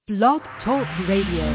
Blog Talk Radio.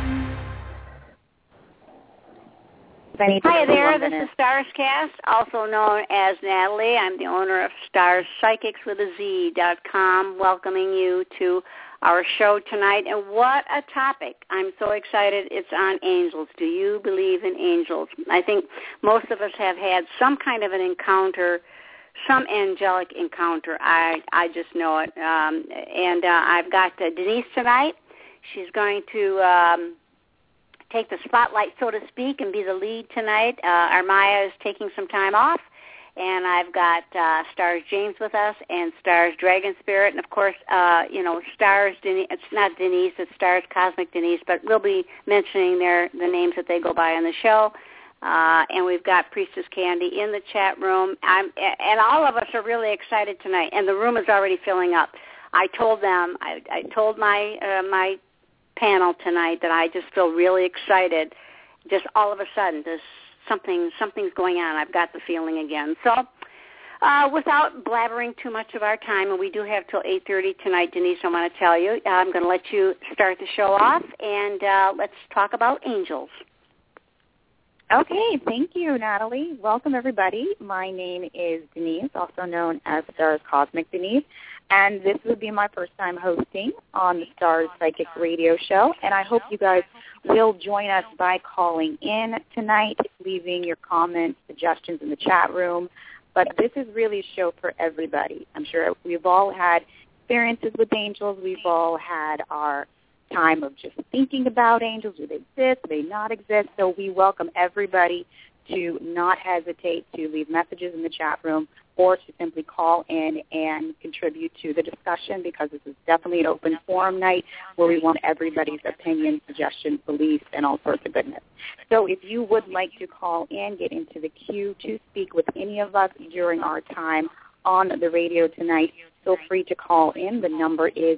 Hi there, this is Starscast, also known as Natalie. I'm the owner of StarsPsychicsWithAZ.com, welcoming you to our show tonight. And what a topic. I'm so excited. It's on angels. Do you believe in angels? I think most of us have had some kind of an encounter, some angelic encounter. I just know it. I've got Denise tonight. She's going to take the spotlight, so to speak, and be the lead tonight. Armaya is taking some time off, and I've got Stars James with us and Stars Dragon Spirit, and of course, Stars Denise. It's not Denise, it's Stars Cosmic Denise, but we'll be mentioning the names that they go by on the show. And we've got Priestess Candy in the chat room, and all of us are really excited tonight. And the room is already filling up. I told them, I told my panel tonight that I just feel really excited. Just all of a sudden, something's going on. I've got the feeling again. So without blabbering too much of our time, and we do have till 8:30 tonight, Denise, I want to tell you, I'm going to let you start the show off, and let's talk about angels. Okay, thank you, Natalie. Welcome, everybody. My name is Denise, also known as Stars Cosmic Denise, and this will be my first time hosting on the Stars Psychic Radio Show, and I hope you guys will join us by calling in tonight, leaving your comments, suggestions in the chat room. But this is really a show for everybody. I'm sure we've all had experiences with angels. We've all had our time of just thinking about angels. Do they exist? Do they not exist? So we welcome everybody to not hesitate to leave messages in the chat room or to simply call in and contribute to the discussion, because this is definitely an open forum night where we want everybody's opinions, suggestions, beliefs, and all sorts of goodness. So if you would like to call in, get into the queue to speak with any of us during our time on the radio tonight, feel free to call in. The number is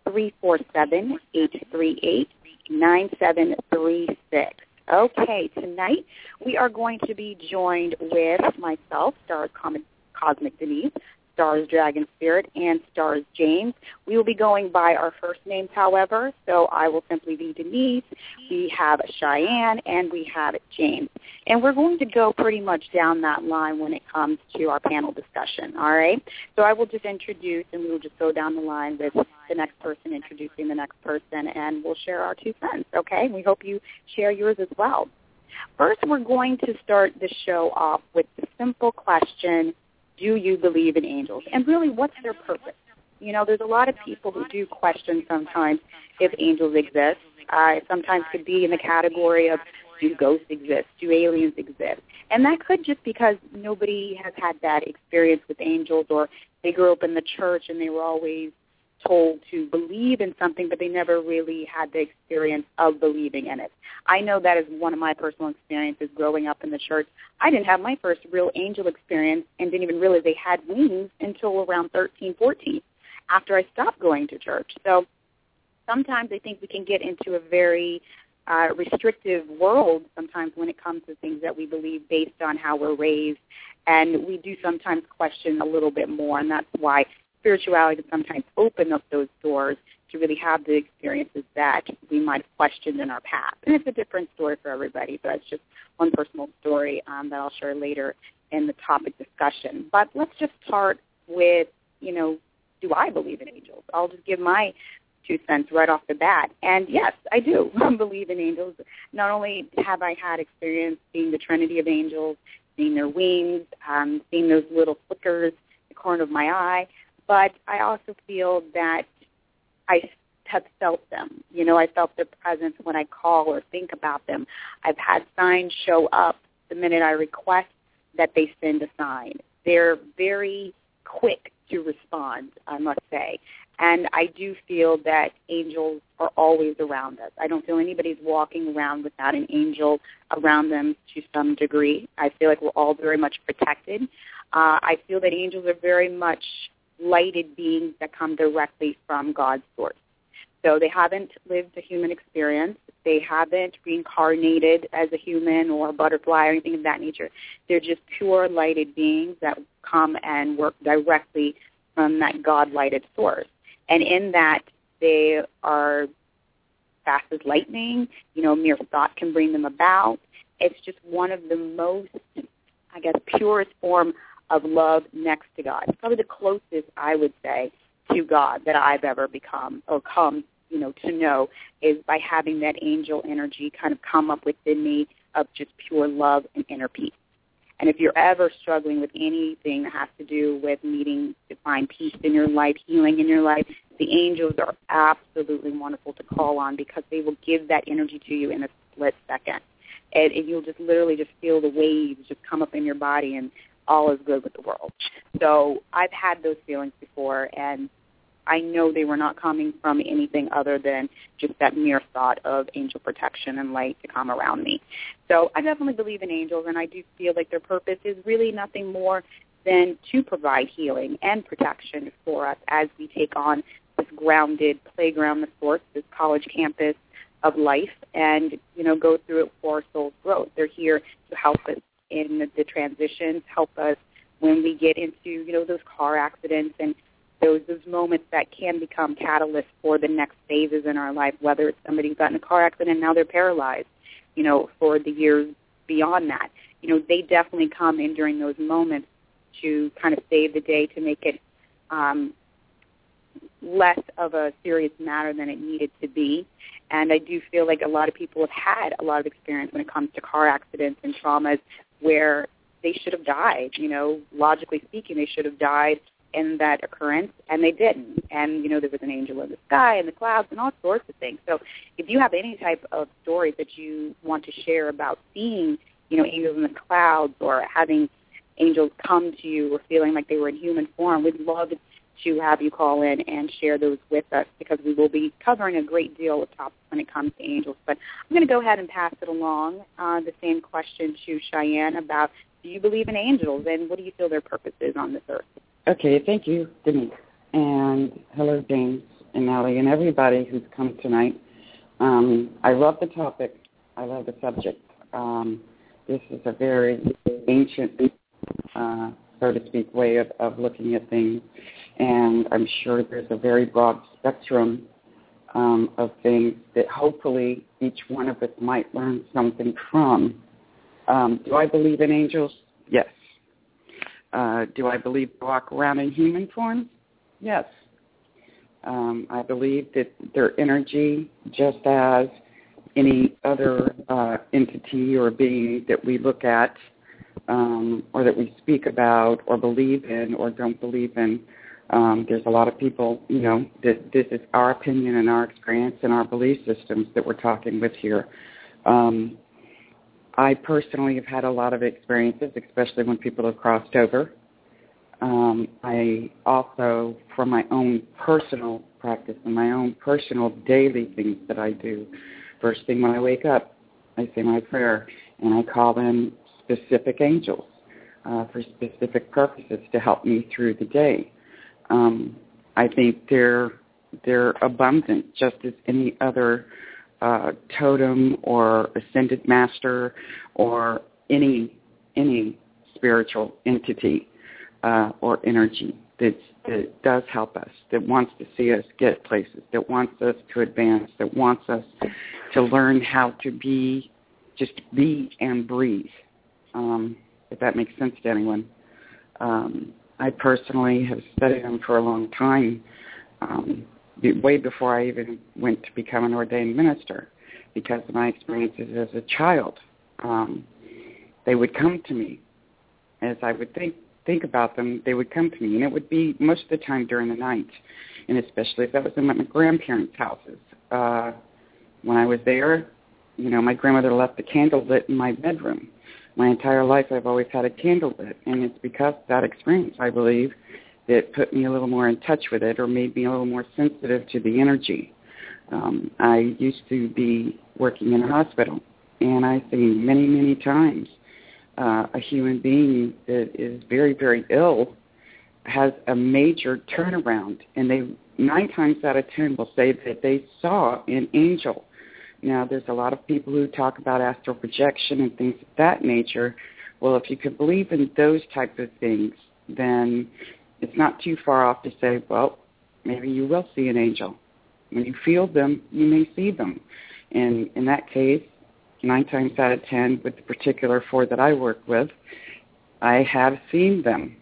347-838-9736. Okay, tonight we are going to be joined with myself, Stars Cosmic Denise, Stars Dragon Spirit, and Stars James. We will be going by our first names, however, so I will simply be Denise. We have Cheyenne, and we have James. And we're going to go pretty much down that line when it comes to our panel discussion, all right? So I will just introduce, and we will just go down the line with the next person introducing the next person, and we'll share our 2 cents, okay? We hope you share yours as well. First, we're going to start the show off with the simple question, do you believe in angels? And really, what's their purpose? You know, there's a lot of people who do question sometimes if angels exist. Sometimes could be in the category of, do ghosts exist? Do aliens exist? And that could just because nobody has had that experience with angels, or they grew up in the church and they were always told to believe in something, but they never really had the experience of believing in it. I know that is one of my personal experiences growing up in the church. I didn't have my first real angel experience and didn't even realize they had wings until around 13, 14, after I stopped going to church. So sometimes I think we can get into a very restrictive world sometimes when it comes to things that we believe based on how we're raised, and we do sometimes question a little bit more, and that's why spirituality can sometimes open up those doors to really have the experiences that we might have questioned in our past. And it's a different story for everybody, but it's just one personal story that I'll share later in the topic discussion. But let's just start with, do I believe in angels? I'll just give my 2 cents right off the bat. And yes, I do believe in angels. Not only have I had experience seeing the Trinity of angels, seeing their wings, seeing those little flickers in the corner of my eye, but I also feel that I have felt them. I felt their presence when I call or think about them. I've had signs show up the minute I request that they send a sign. They're very quick to respond, I must say. And I do feel that angels are always around us. I don't feel anybody's walking around without an angel around them to some degree. I feel like we're all very much protected. I feel that angels are very much lighted beings that come directly from God's source. So they haven't lived a human experience. They haven't reincarnated as a human or a butterfly or anything of that nature. They're just pure lighted beings that come and work directly from that God-lighted source. And in that, they are fast as lightning. Mere thought can bring them about. It's just one of the most, I guess, purest form of love next to God. It's probably the closest, I would say, to God that I've ever become or come, to know, is by having that angel energy kind of come up within me of just pure love and inner peace. And if you're ever struggling with anything that has to do with needing to find peace in your life, healing in your life, the angels are absolutely wonderful to call on, because they will give that energy to you in a split second. And you'll just literally just feel the waves just come up in your body, and all is good with the world. So I've had those feelings before, and I know they were not coming from anything other than just that mere thought of angel protection and light to come around me. So I definitely believe in angels, and I do feel like their purpose is really nothing more than to provide healing and protection for us as we take on this grounded playground of sorts, this college campus of life, and, go through it for our soul's growth. They're here to help us in the transitions, help us when we get into, those car accidents and those moments that can become catalysts for the next phases in our life, whether it's somebody who got in a car accident and now they're paralyzed, for the years beyond that. They definitely come in during those moments to kind of save the day, to make it less of a serious matter than it needed to be. And I do feel like a lot of people have had a lot of experience when it comes to car accidents and traumas where they should have died. Logically speaking, they should have died in that occurrence, and they didn't. And, there was an angel in the sky and the clouds and all sorts of things. So if you have any type of stories that you want to share about seeing, angels in the clouds or having angels come to you or feeling like they were in human form, we'd love to have you call in and share those with us, because we will be covering a great deal of topics when it comes to angels. But I'm going to go ahead and pass it along, the same question to Cheyenne about, do you believe in angels, and what do you feel their purpose is on this earth? Okay, thank you, Denise. And hello, James and Allie and everybody who's come tonight. I love the topic. I love the subject. This is a very ancient, so to speak, way of looking at things. And I'm sure there's a very broad spectrum of things that hopefully each one of us might learn something from. Do I believe in angels? Yes. Do I believe they walk around in human form? Yes. I believe that their energy, just as any other entity or being that we look at or that we speak about or believe in or don't believe in, there's a lot of people, that this is our opinion and our experience and our belief systems that we're talking with here. I personally have had a lot of experiences, especially when people have crossed over. I also, from my own personal practice and my own personal daily things that I do, first thing when I wake up, I say my prayer, and I call them specific angels for specific purposes to help me through the day. I think they're abundant, just as any other totem or ascended master or any spiritual entity or energy that does help us, that wants to see us get places, that wants us to advance, that wants us to learn how to be and breathe, if that makes sense to anyone. I personally have studied them for a long time, way before I even went to become an ordained minister, because of my experiences as a child. They would come to me as I would think about them. They would come to me, and it would be most of the time during the night, and especially if I was in my grandparents' houses. When I was there, my grandmother left the candle lit in my bedroom. My entire life I've always had a candle lit, and it's because of that experience, I believe, that put me a little more in touch with it or made me a little more sensitive to the energy. I used to be working in a hospital, and I've seen many, many times a human being that is very, very ill has a major turnaround, and they 9 times out of 10 will say that they saw an angel. Now, there's a lot of people who talk about astral projection and things of that nature. Well, if you could believe in those types of things, then it's not too far off to say, well, maybe you will see an angel. When you feel them, you may see them. And in that case, 9 times out of 10, with the particular 4 that I work with, I have seen them.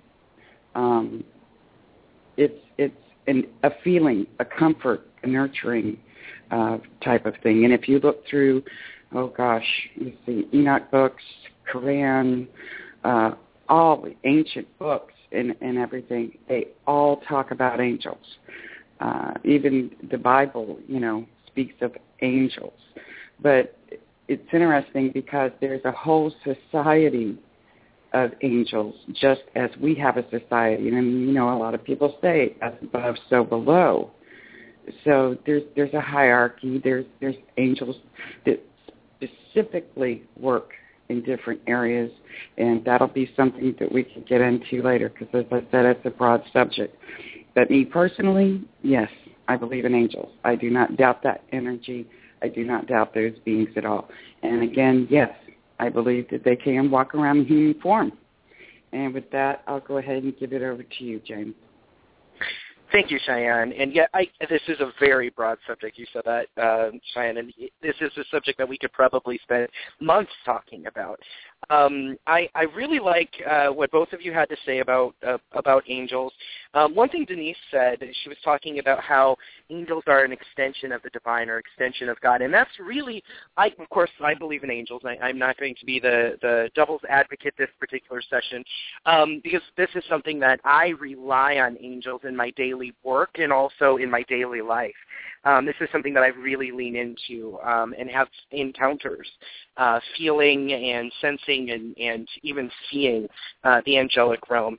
It's a feeling, a comfort, a nurturing type of thing. And if you look through, let's see, Enoch books, Quran, all the ancient books and everything, they all talk about angels. Even the Bible, speaks of angels. But it's interesting because there's a whole society of angels, just as we have a society. And, a lot of people say, as above, so below. So there's a hierarchy. There's angels that specifically work in different areas, and that'll be something that we can get into later because, as I said, it's a broad subject. But me personally, yes, I believe in angels. I do not doubt that energy. I do not doubt those beings at all. And again, yes, I believe that they can walk around in human form. And with that, I'll go ahead and give it over to you, James. Thank you, Cheyenne. And this is a very broad subject. You said that, Cheyenne, and this is a subject that we could probably spend months talking about. I really like what both of you had to say about angels. One thing Denise said, she was talking about how angels are an extension of the divine or extension of God, and that's really, of course, I believe in angels. I'm not going to be the devil's advocate this particular session because this is something that I rely on angels in my daily work and also in my daily life. This is something that I really lean into and have encounters, feeling and sensing and even seeing the angelic realm.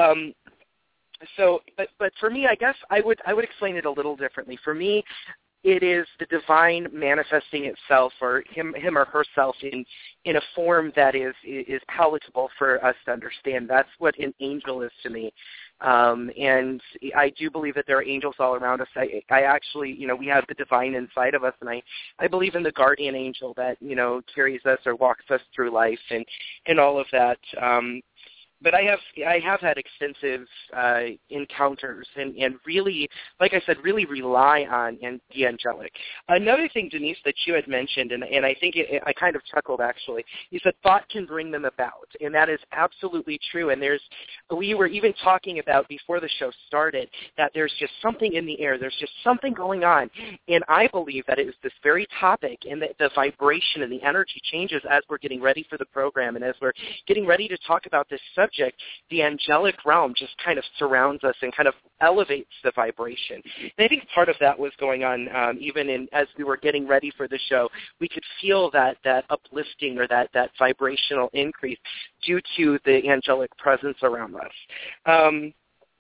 But for me, I guess I would explain it a little differently. For me, it is the divine manifesting itself, or him or herself, in a form that is palatable for us to understand. That's what an angel is to me. And I do believe that there are angels all around us. I actually, we have the divine inside of us, and I believe in the guardian angel that, carries us or walks us through life and all of that. But I have had extensive encounters and really, like I said, really rely on the angelic. Another thing, Denise, that you had mentioned, and I think I kind of chuckled actually, you said thought can bring them about, and that is absolutely true. And we were even talking about before the show started that there's just something in the air. There's just something going on, and I believe that it is this very topic, and that the vibration and the energy changes as we're getting ready for the program, and as we're getting ready to talk about this subject. The angelic realm just kind of surrounds us and kind of elevates the vibration. And I think part of that was going on even as we were getting ready for the show. We could feel that uplifting or that vibrational increase due to the angelic presence around us.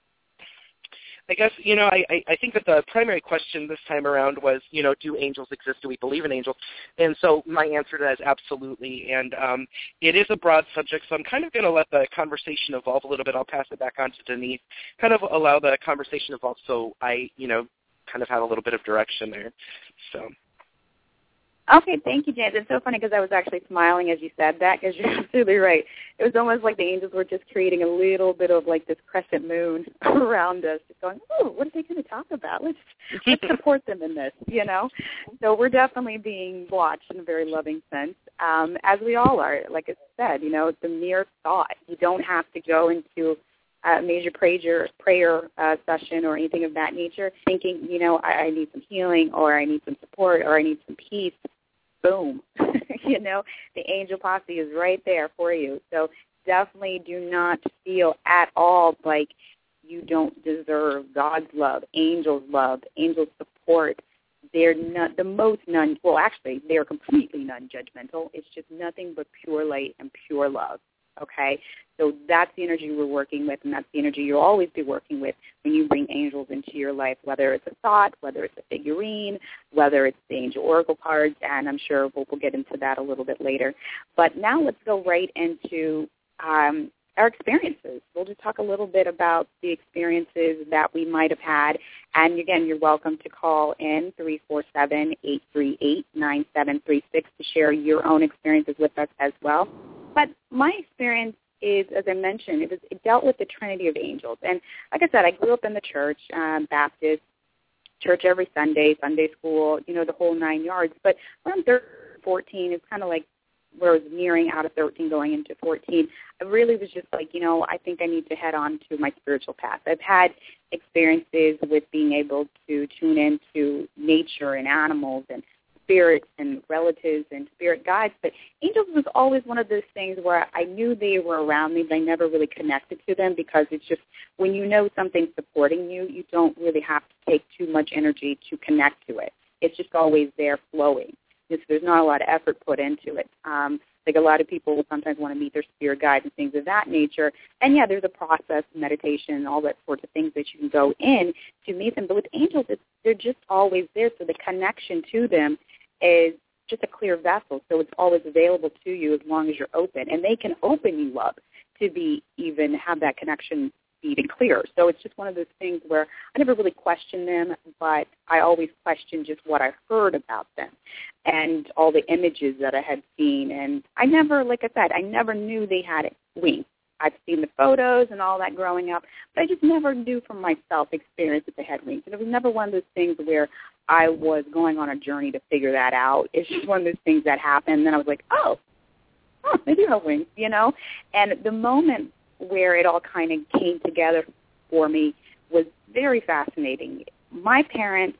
I guess, I think that the primary question this time around was, do angels exist? Do we believe in angels? And so my answer to that is absolutely. And it is a broad subject, so I'm kind of going to let the conversation evolve a little bit. I'll pass it back on to Denise, kind of allow the conversation to evolve so I, kind of have a little bit of direction there. So. Okay, thank you, James. It's so funny because I was actually smiling as you said that because you're absolutely right. It was almost like the angels were just creating a little bit of like this crescent moon around us, just going, oh, what are they going to talk about? Let's support them in this, So we're definitely being watched in a very loving sense, as we all are. Like I said, it's a mere thought. You don't have to go into a major prayer session or anything of that nature thinking, I need some healing or I need some support or I need some peace. Boom. The angel posse is right there for you. So definitely do not feel at all like you don't deserve God's love, angels' support. They're not they're completely non-judgmental. It's just nothing but pure light and pure love. Okay? So that's the energy we're working with, and that's the energy you'll always be working with when you bring angels into your life, whether it's a thought, whether it's a figurine, whether it's the angel oracle cards, and I'm sure we'll get into that a little bit later. But now let's go right into our experiences. We'll just talk a little bit about the experiences that we might have had. And, again, you're welcome to call in 347-838-9736 to share your own experiences with us as well. But my experience is, as I mentioned, it dealt with the Trinity of angels. And like I said, I grew up in the church, Baptist, church every Sunday, Sunday school, the whole 9 yards. But when I'm 13, 14, it's kind of like where I was nearing out of 13 going into 14, I really was just like, I think I need to head on to my spiritual path. I've had experiences with being able to tune into nature and animals and spirits and relatives and spirit guides, but angels was always one of those things where I knew they were around me, but I never really connected to them, because it's just when you know something's supporting you, you don't really have to take too much energy to connect to it. It's just always there flowing. There's not a lot of effort put into it. Like a lot of people will sometimes want to meet their spirit guides and things of that nature. And, yeah, there's a process, meditation, and all that sorts of things that you can go in to meet them. But with angels, they're just always there, so the connection to them is just a clear vessel. So it's always available to you as long as you're open. And they can open you up to have that connection be even clearer. So it's just one of those things where I never really questioned them, but I always questioned just what I heard about them and all the images that I had seen. And I never, like I said, I never knew they had wings. I've seen the photos and all that growing up, but I just never knew from myself experience that they had wings. And it was never one of those things where I was going on a journey to figure that out. It's just one of those things that happened, and then I was like, oh, they do have wings, And the moment where it all kind of came together for me was very fascinating. My parents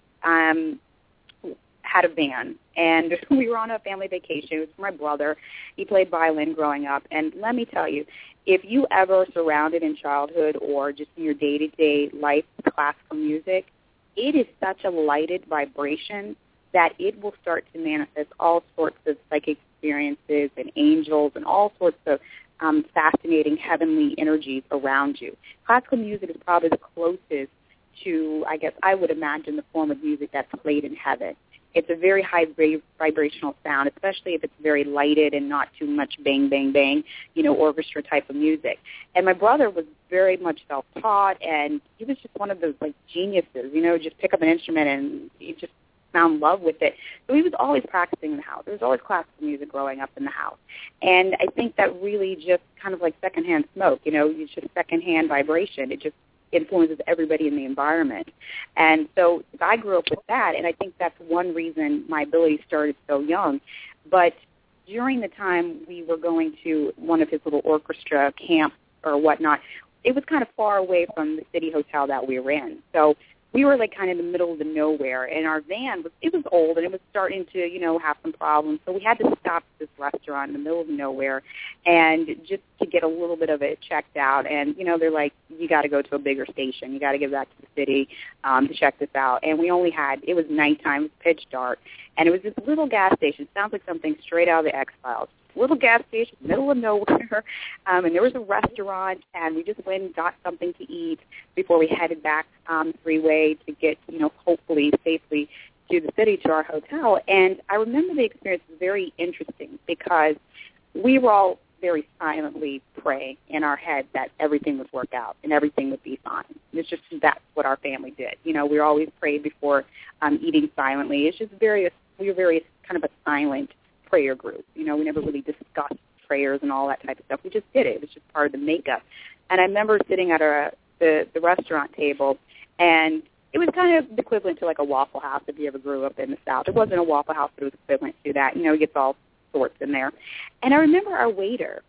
had a van, and we were on a family vacation. It was for my brother. He played violin growing up, and let me tell you, if you ever surrounded in childhood or just in your day-to-day life with classical music, it is such a lighted vibration that it will start to manifest all sorts of psychic experiences and angels and all sorts of fascinating heavenly energies around you. Classical music is probably the closest to, I guess, I would imagine the form of music that's played in heaven. It's a very high vibrational sound, especially if it's very lighted and not too much bang, bang, bang, orchestra type of music. And my brother was very much self-taught, and he was just one of those, geniuses, just pick up an instrument and he just found in love with it. So he was always practicing in the house. There was always classical music growing up in the house. And I think that really just kind of like secondhand smoke, it's just secondhand vibration. It just influences everybody in the environment. And so I grew up with that, and I think that's one reason my ability started so young. But during the time we were going to one of his little orchestra camps or whatnot, it was kind of far away from the city hotel that we were in. So we were kind of in the middle of the nowhere, and our van was old, and it was starting to, have some problems. So we had to stop at this restaurant in the middle of nowhere and just to get a little bit of it checked out. And, they're like, you got to go to a bigger station. You got to get back to the city to check this out. And we only had, it was nighttime, it was pitch dark, and it was this little gas station. It sounds like something straight out of the X-Files. Little gas station, middle of nowhere, and there was a restaurant, and we just went and got something to eat before we headed back on the freeway to get, hopefully safely to the city, to our hotel. And I remember the experience was very interesting because we were all very silently praying in our head that everything would work out and everything would be fine. It's just that's what our family did. We always prayed before eating silently. It's just we were very kind of a silent prayer group. We never really discussed prayers and all that type of stuff. We just did it. It was just part of the makeup. And I remember sitting at the restaurant table, and it was kind of equivalent to like a Waffle House if you ever grew up in the South. It wasn't a Waffle House, but it was equivalent to that. It gets all sorts in there. And I remember our waiter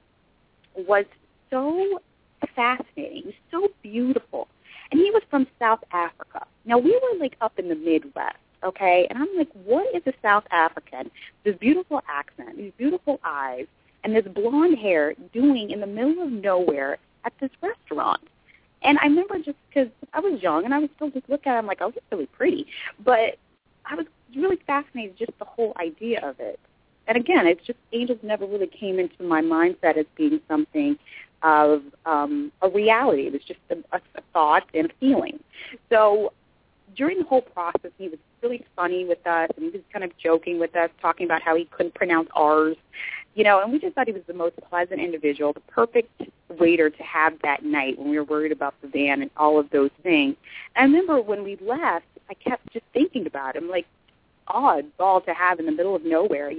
was so fascinating. He was so beautiful. And he was from South Africa. Now, we were up in the Midwest. Okay, and I'm like, what is a South African, this beautiful accent, these beautiful eyes, and this blonde hair doing in the middle of nowhere at this restaurant? And I remember just because I was young and I was still just looking at him like, oh, he's really pretty. But I was really fascinated just the whole idea of it. And again, it's just angels never really came into my mindset as being something of a reality. It was just a thought and a feeling. So during the whole process, he was really funny with us, and he was kind of joking with us, talking about how he couldn't pronounce R's, and we just thought he was the most pleasant individual, the perfect waiter to have that night when we were worried about the van and all of those things. And I remember when we left, I kept just thinking about him, like, oddball to have in the middle of nowhere,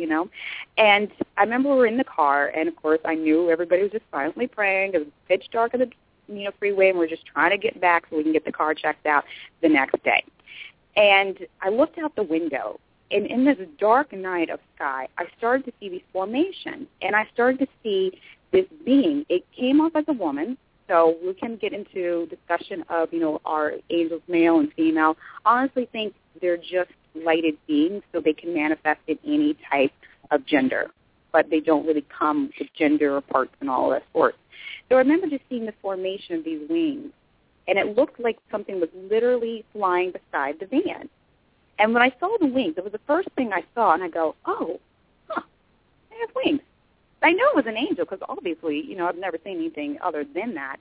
And I remember we were in the car, and, of course, I knew everybody was just silently praying. It was pitch dark on the freeway, and we're just trying to get back so we can get the car checked out the next day. And I looked out the window, and in this dark night of sky, I started to see these formations, and I started to see this being. It came off as a woman, so we can get into discussion of, our angels, male and female. I honestly think they're just lighted beings, so they can manifest in any type of gender, but they don't really come with gender or parts and all that sort. So I remember just seeing the formation of these wings, and it looked like something was literally flying beside the van. And when I saw the wings, it was the first thing I saw, and I go, they have wings. I know it was an angel because obviously, I've never seen anything other than that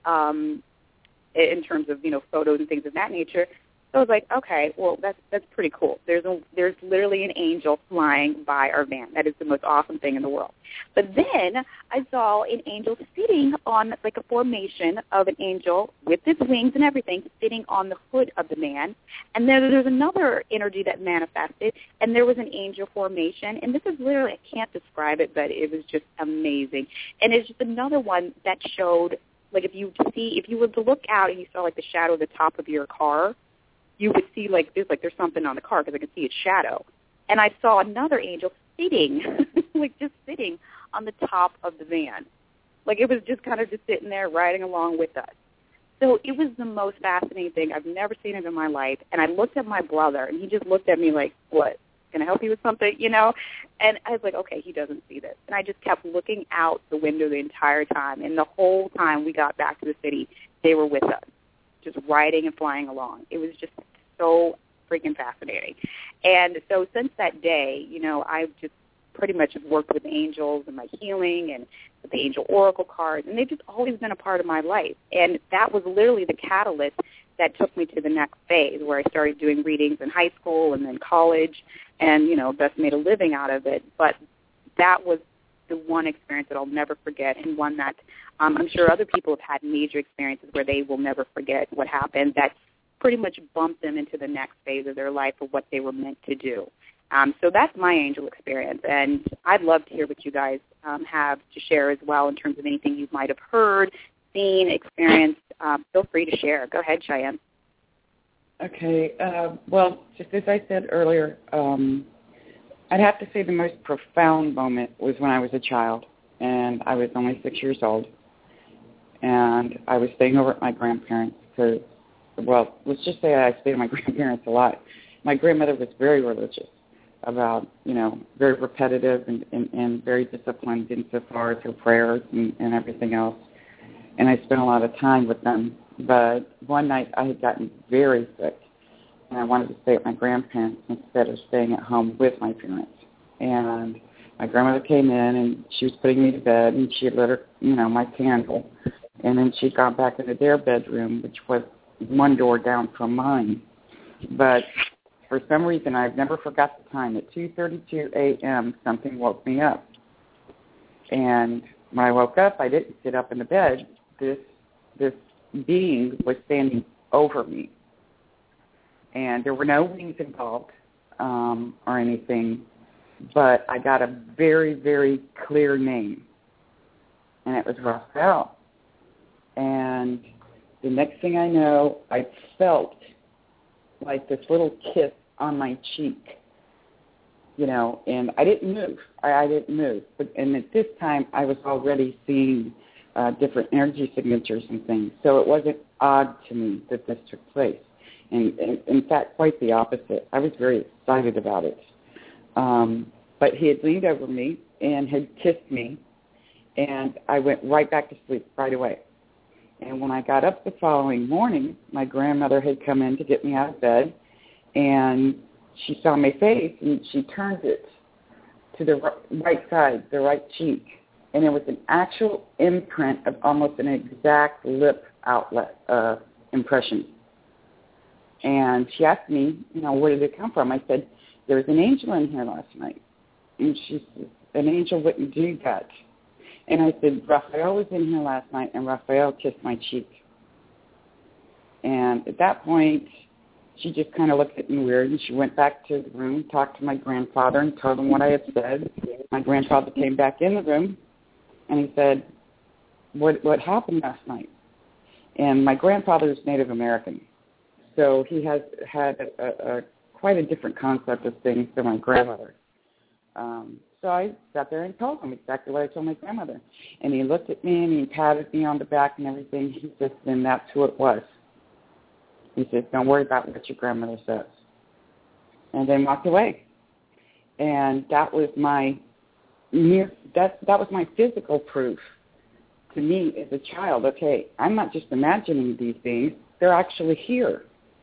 in terms of, photos and things of that nature. So I was like, okay, well, that's pretty cool. There's literally an angel flying by our van. That is the most awesome thing in the world. But then I saw an angel sitting on, like, a formation of an angel with its wings and everything sitting on the hood of the van. And then there's another energy that manifested, and there was an angel formation. And this is literally, I can't describe it, but it was just amazing. And it's just another one that showed, like, if you were to look out and you saw, like, the shadow of the top of your car, you would see, there's something on the car because I could see its shadow. And I saw another angel sitting, just sitting on the top of the van. It was just kind of just sitting there riding along with us. So it was the most fascinating thing. I've never seen it in my life. And I looked at my brother, and he just looked at me like, what, can I help you with something, And I was like, okay, he doesn't see this. And I just kept looking out the window the entire time. And the whole time we got back to the city, they were with us, just riding and flying along. It was just so freaking fascinating. And so since that day, I've just pretty much worked with angels and my healing and with the angel oracle cards, and they've just always been a part of my life. And that was literally the catalyst that took me to the next phase, where I started doing readings in high school and then college and, thus made a living out of it. But that was the one experience that I'll never forget, and one that I'm sure other people have had major experiences where they will never forget what happened. That pretty much bumped them into the next phase of their life of what they were meant to do. So that's my angel experience, and I'd love to hear what you guys have to share as well in terms of anything you might have heard, seen, experienced. Feel free to share. Go ahead, Cheyenne. Okay. Well, just as I said earlier, I'd have to say the most profound moment was when I was a child, and I was only 6 years old, and I was staying over at my grandparents because, well, let's just say I stayed at my grandparents a lot. My grandmother was very religious about, very repetitive and very disciplined insofar as her prayers and everything else. And I spent a lot of time with them. But one night I had gotten very sick, and I wanted to stay at my grandparents instead of staying at home with my parents. And my grandmother came in, and she was putting me to bed, and she had lit her, my candle. And then she'd gone back into their bedroom, which was one door down from mine. But for some reason, I've never forgot the time. At 2:32 a.m., something woke me up. And when I woke up, I didn't sit up in the bed. This being was standing over me. And there were no wings involved or anything, but I got a very, very clear name, and it was Raphael. And the next thing I know, I felt like this little kiss on my cheek, and I didn't move. I didn't move. And at this time, I was already seeing different energy signatures and things, so it wasn't odd to me that this took place. And in fact, quite the opposite. I was very excited about it. But he had leaned over me and had kissed me, and I went right back to sleep right away. And when I got up the following morning, my grandmother had come in to get me out of bed, and she saw my face, and she turned it to the right side, the right cheek, and it was an actual imprint of almost an exact lip outlet impression. And she asked me, where did it come from? I said, there was an angel in here last night. And she said, an angel wouldn't do that. And I said, Raphael was in here last night, and Raphael kissed my cheek. And at that point, she just kind of looked at me weird, and she went back to the room, talked to my grandfather, and told him what I had said. My grandfather came back in the room, and he said, what happened last night? And my grandfather is Native American. so he has had a quite a different concept of things than my grandmother. So I sat there and told him exactly what I told my grandmother. And he looked at me and he patted me on the back and everything. He said, then that's who it was. He said, don't worry about what your grandmother says. And then walked away. And that was my that was my physical proof to me as a child. Okay, I'm not just imagining these things. They're actually here.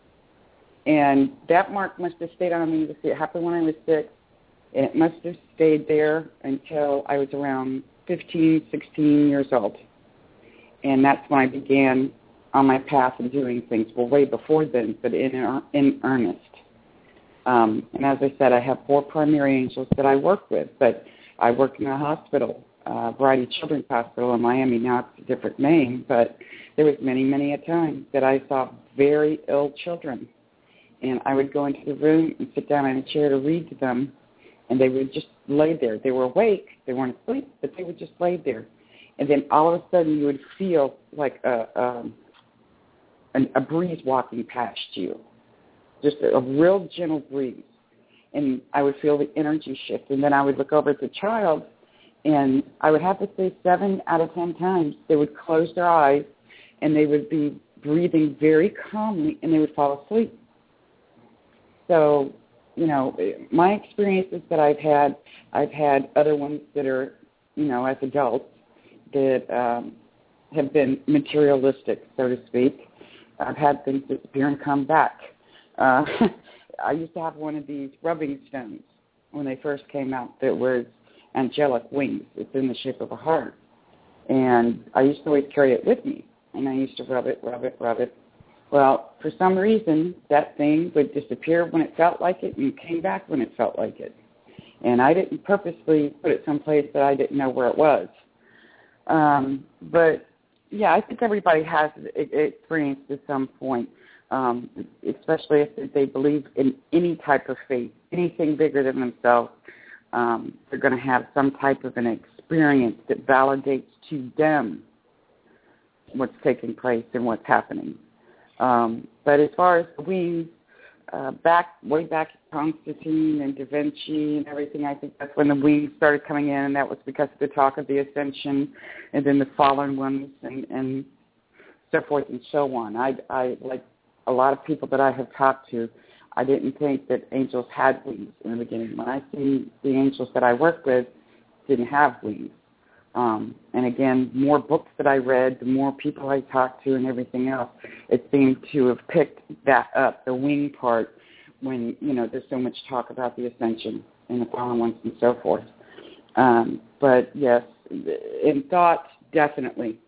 And that mark must have stayed on me. It happened when I was 6. And it must have stayed there until I was around 15, 16 years old. And that's when I began on my path of doing things. Well, way before then, but in earnest. And as I said, I have 4 primary angels that I work with. But I work in a hospital, Variety Children's Hospital in Miami. Now it's a different name. But there was many, many a time that I saw very ill children. And I would go into the room and sit down in a chair to read to them. And they would just lay there. They were awake. They weren't asleep, but they would just lay there. And then all of a sudden you would feel like a breeze walking past you, just a real gentle breeze. And I would feel the energy shift. And then I would look over at the child, and I would have to say 7 out of 10 times they would close their eyes, and they would be breathing very calmly, and they would fall asleep. So, you know, my experiences that I've had other ones that are, you know, as adults that have been materialistic, so to speak. I've had things disappear and come back. I used to have one of these rubbing stones when they first came out that was angelic wings. It's in the shape of a heart. And I used to always carry it with me, and I used to rub it. Well, for some reason, that thing would disappear when it felt like it and came back when it felt like it. And I didn't purposely put it someplace that I didn't know where it was. But, yeah, I think everybody has experienced at some point, especially if they believe in any type of faith, anything bigger than themselves. They're going to have some type of an experience that validates to them what's taking place and what's happening. But as far as the wings, way back at Constantine and Da Vinci and everything, I think that's when the wings started coming in, and that was because of the talk of the ascension and then the fallen ones and so forth and so on. I like a lot of people that I have talked to, I didn't think that angels had wings in the beginning. When I see the angels that I work with didn't have wings. And again, more books that I read, the more people I talked to and everything else, it seemed to have picked that up, the wing part, when, you know, there's so much talk about the ascension and the fallen ones and so forth. But, yes, in thought, definitely.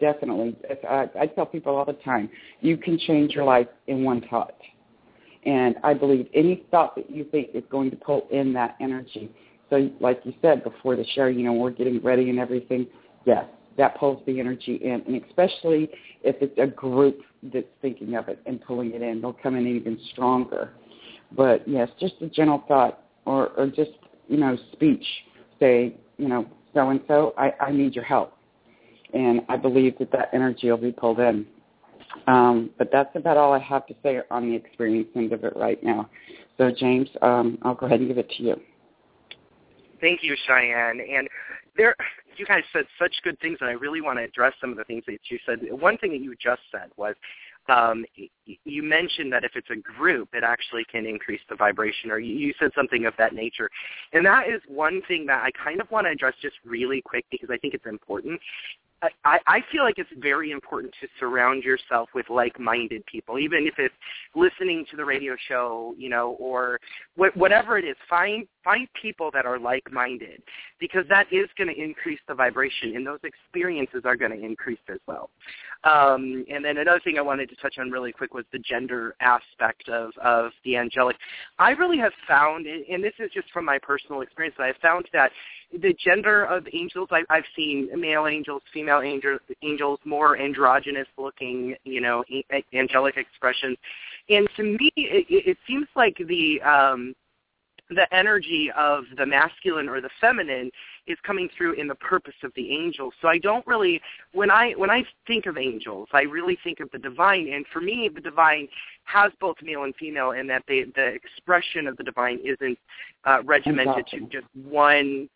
I tell people all the time, you can change your life in one thought. And I believe any thought that you think is going to pull in that energy. So like you said before the show, you know, we're getting ready and everything. Yes, that pulls the energy in. And especially if it's a group that's thinking of it and pulling it in, they'll come in even stronger. But, yes, just a gentle thought or just, you know, speech. Say, you know, so-and-so, I need your help. And I believe that energy will be pulled in. But that's about all I have to say on the experience end of it right now. So, James, I'll go ahead and give it to you. Thank you, Cheyenne. And you guys said such good things, and I really want to address some of the things that you said. One thing that you just said was you mentioned that if it's a group, it actually can increase the vibration, or you said something of that nature. And that is one thing that I kind of want to address just really quick because I think it's important. I feel like it's very important to surround yourself with like-minded people, even if it's listening to the radio show, you know, or whatever it is. Find people that are like-minded, because that is going to increase the vibration, and those experiences are going to increase as well. And then another thing I wanted to touch on really quick was the gender aspect of the angelic. I really have found, and this is just from my personal experience, that I've found that the gender of angels, I've seen male angels, female angels, more androgynous looking, you know, angelic expressions. And to me, it seems like the energy of the masculine or the feminine is coming through in the purpose of the angels. So I don't really, when I think of angels, I really think of the divine. And for me, the divine has both male and female, and that the expression of the divine isn't regimented to just one.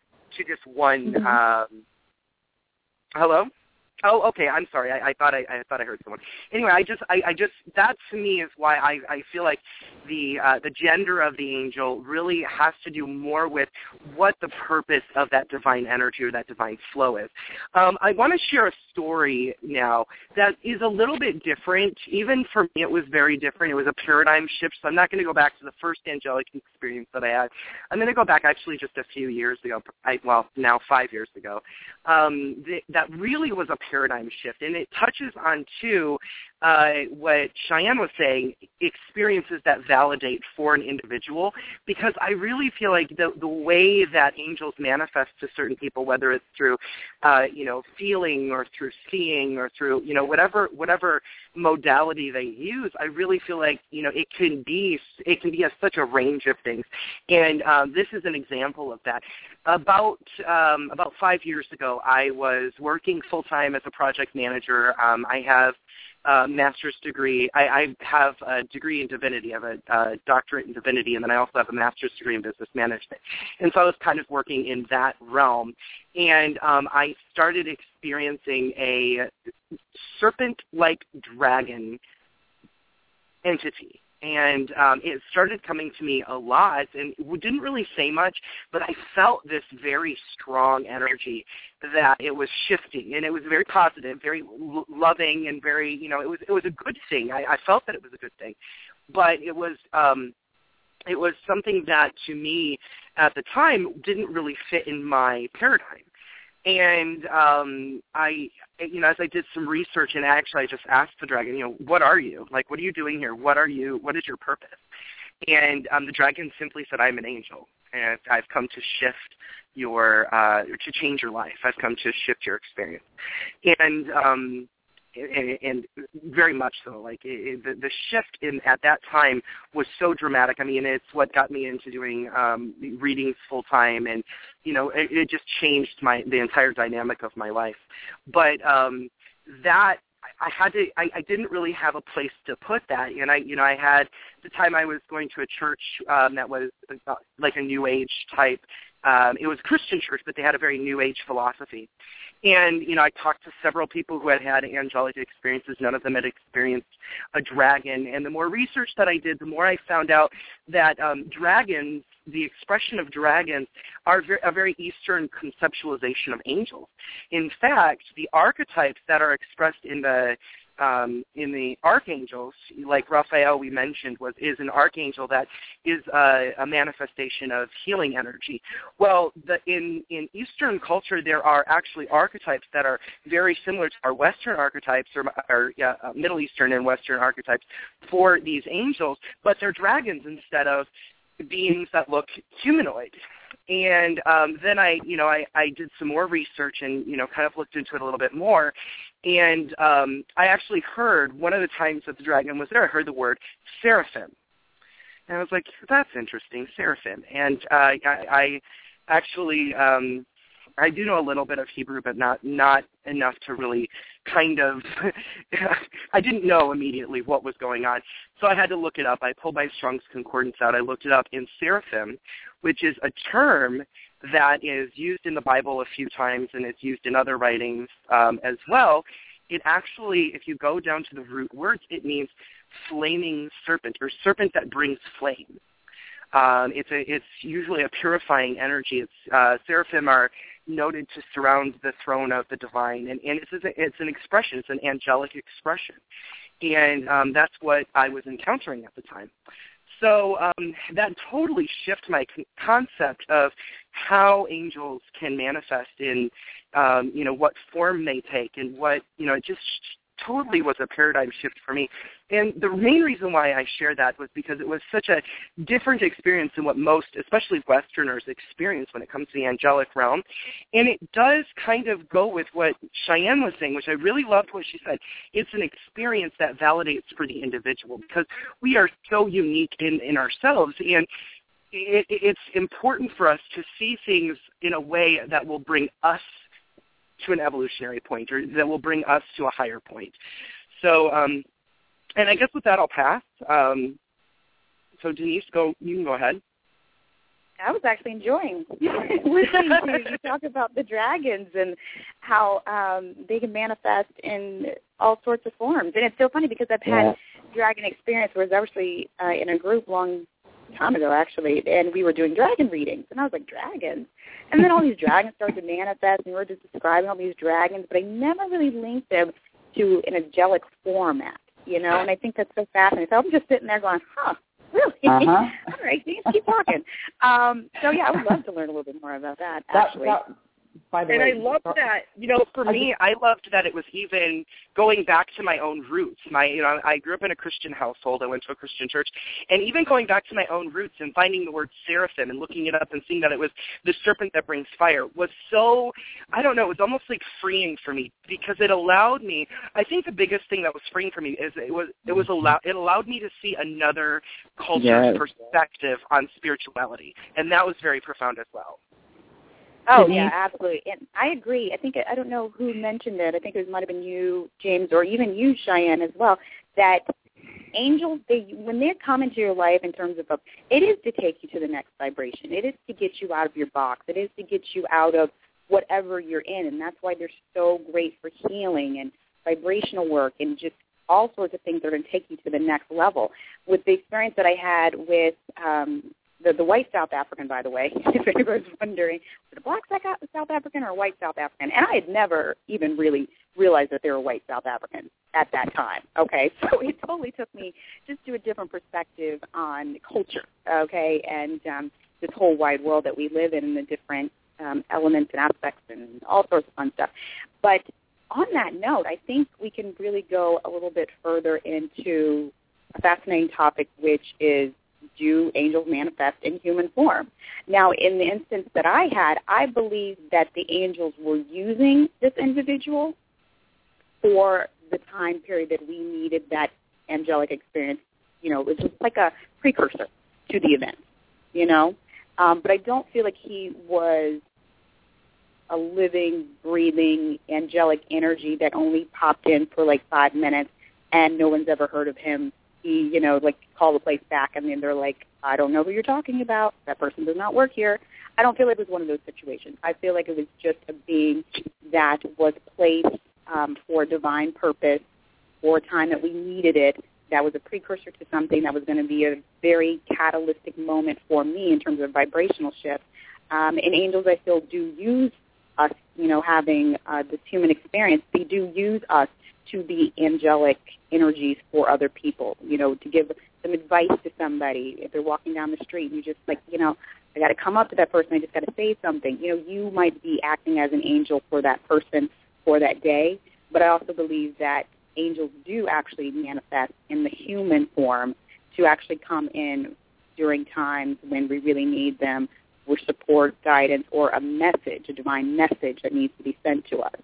Hello? Oh, okay. I'm sorry. I thought I heard someone. Anyway, I just that to me is why I feel like the gender of the angel really has to do more with what the purpose of that divine energy or that divine flow is. I want to share a story now that is a little bit different. Even for me, it was very different. It was a paradigm shift. So I'm not going to go back to the first angelic experience that I had. I'm going to go back actually just a few years ago. Now 5 years ago. That really was a paradigm shift, and it touches on too what Cheyenne was saying, experiences that validate for an individual, because I really feel like the way that angels manifest to certain people, whether it's through feeling or through seeing or through whatever modality they use, I really feel like it can be such a range of things, and this is an example of that. About 5 years ago, I was working full-time as a project manager. I have a master's degree. I have a degree in divinity. I have a doctorate in divinity, and then I also have a master's degree in business management. And so I was kind of working in that realm. And I started experiencing a serpent-like dragon entity. And it started coming to me a lot, and it didn't really say much, but I felt this very strong energy that it was shifting, and it was very positive, very loving, and very, it was a good thing. I felt that it was a good thing, but it was something that to me at the time didn't really fit in my paradigm. And as I did some research, and actually I just asked the dragon, what are you? Like, what are you doing here? What are you? What is your purpose? And the dragon simply said, I'm an angel, and I've come to shift to change your life. I've come to shift your experience. And very much so. Like the shift at that time was so dramatic. I mean, it's what got me into doing readings full time, and it just changed the entire dynamic of my life. But that I didn't really have a place to put that, and I had the time I was going to a church that was like a New Age type. It was a Christian church, but they had a very New Age philosophy. And, I talked to several people who had angelic experiences. None of them had experienced a dragon. And the more research that I did, the more I found out that dragons, the expression of dragons, are a very Eastern conceptualization of angels. In fact, the archetypes that are expressed in the archangels, like Raphael we mentioned, is an archangel that is a manifestation of healing energy. Well, in Eastern culture, there are actually archetypes that are very similar to our Western archetypes, or Middle Eastern and Western archetypes for these angels, but they're dragons instead of beings that look humanoid. And then I did some more research and, kind of looked into it a little bit more. And I actually heard, one of the times that the dragon was there, I heard the word seraphim. And I was like, that's interesting, seraphim. And I actually, I do know a little bit of Hebrew, but not enough to really kind of, I didn't know immediately what was going on. So I had to look it up. I pulled my Strong's Concordance out. I looked it up in seraphim, which is a term that is used in the Bible a few times, and it's used in other writings as well. It actually, if you go down to the root words, it means flaming serpent, or serpent that brings flame. It's usually a purifying energy. Seraphim are noted to surround the throne of the divine, and it's an expression. It's an angelic expression, and that's what I was encountering at the time. So that totally shifted my concept of how angels can manifest in, what form they take, and what, it just totally was a paradigm shift for me. And the main reason why I share that was because it was such a different experience than what most, especially Westerners, experience when it comes to the angelic realm. And it does kind of go with what Cheyenne was saying, which I really loved what she said. It's an experience that validates for the individual, because we are so unique in ourselves. And it's important for us to see things in a way that will bring us to an evolutionary point, or that will bring us to a higher point. So And I guess with that, I'll pass. So Denise, you can go ahead. I was actually enjoying listening to you talk about the dragons and how they can manifest in all sorts of forms. And it's so funny because I've had dragon experience where I was actually in a group long time ago, actually, and we were doing dragon readings. And I was like, dragons? And then all these dragons started to manifest, and we were just describing all these dragons, but I never really linked them to an angelic format, and I think that's so fascinating. So I'm just sitting there going, really? All right, keep talking. So, yeah, I would love to learn a little bit more about that, actually. By the way, I loved that, for me, I loved that it was even going back to my own roots. I grew up in a Christian household. I went to a Christian church. And even going back to my own roots and finding the word seraphim and looking it up and seeing that it was the serpent that brings fire was so, I don't know, it was almost like freeing for me because it allowed me, I think the biggest thing that was freeing for me is it allowed me to see another culture's perspective on spirituality. And that was very profound as well. Oh, yeah, absolutely. And I agree. I don't know who mentioned it. I think it might have been you, James, or even you, Cheyenne, as well, that angels, when they come into your life in terms of, it is to take you to the next vibration. It is to get you out of your box. It is to get you out of whatever you're in. And that's why they're so great for healing and vibrational work and just all sorts of things that are going to take you to the next level. With the experience that I had with the white South African, by the way, if anybody's wondering, was it a black South African or a white South African? And I had never even really realized that they were white South Africans at that time, okay? So it totally took me just to a different perspective on culture, okay, and this whole wide world that we live in and the different elements and aspects and all sorts of fun stuff. But on that note, I think we can really go a little bit further into a fascinating topic, which is, do angels manifest in human form? Now, in the instance that I had, I believe that the angels were using this individual for the time period that we needed that angelic experience. It was just like a precursor to the event, But I don't feel like he was a living, breathing, angelic energy that only popped in for like 5 minutes and no one's ever heard of him. He, call the place back, and then they're like, I don't know who you're talking about. That person does not work here. I don't feel like it was one of those situations. I feel like it was just a being that was placed for a divine purpose for a time that we needed it. That was a precursor to something that was going to be a very catalytic moment for me in terms of vibrational shift. And angels, I feel, do use us, having this human experience. They do use us to be angelic energies for other people, to give some advice to somebody. If they're walking down the street and you just I got to come up to that person, I just got to say something. You might be acting as an angel for that person for that day, but I also believe that angels do actually manifest in the human form to actually come in during times when we really need them for support, guidance, or a message, a divine message that needs to be sent to us.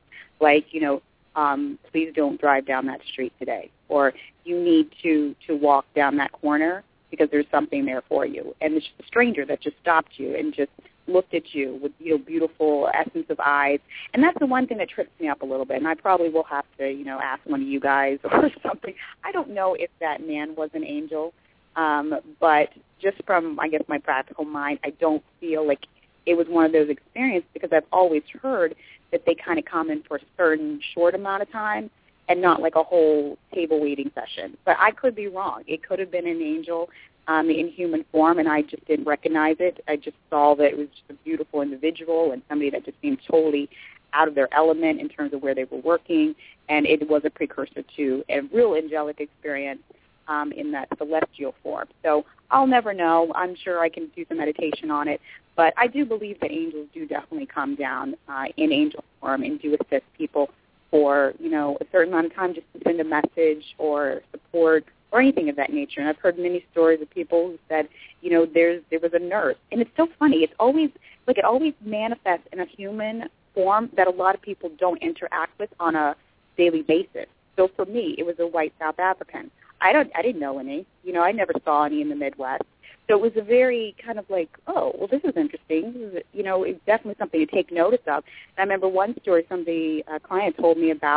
Please don't drive down that street today, or you need to walk down that corner because there's something there for you. And it's just a stranger that just stopped you and just looked at you with beautiful essence of eyes. And that's the one thing that trips me up a little bit. And I probably will have to ask one of you guys or something. I don't know if that man was an angel, but just from I guess my practical mind, I don't feel like it was one of those experiences because I've always heard that they kind of come in for a certain short amount of time and not like a whole table waiting session. But I could be wrong. It could have been an angel in human form, and I just didn't recognize it. I just saw that it was just a beautiful individual and somebody that just seemed totally out of their element in terms of where they were working, and it was a precursor to a real angelic experience in that celestial form. So I'll never know. I'm sure I can do some meditation on it. But I do believe that angels do definitely come down in angel form and do assist people for, a certain amount of time just to send a message or support or anything of that nature. And I've heard many stories of people who said, there was a nurse. And it's so funny. It always manifests in a human form that a lot of people don't interact with on a daily basis. So for me, it was a white South African. I didn't know any. I never saw any in the Midwest. So it was a very kind of like, oh, well, this is interesting. It's definitely something to take notice of. And I remember one story a client told me about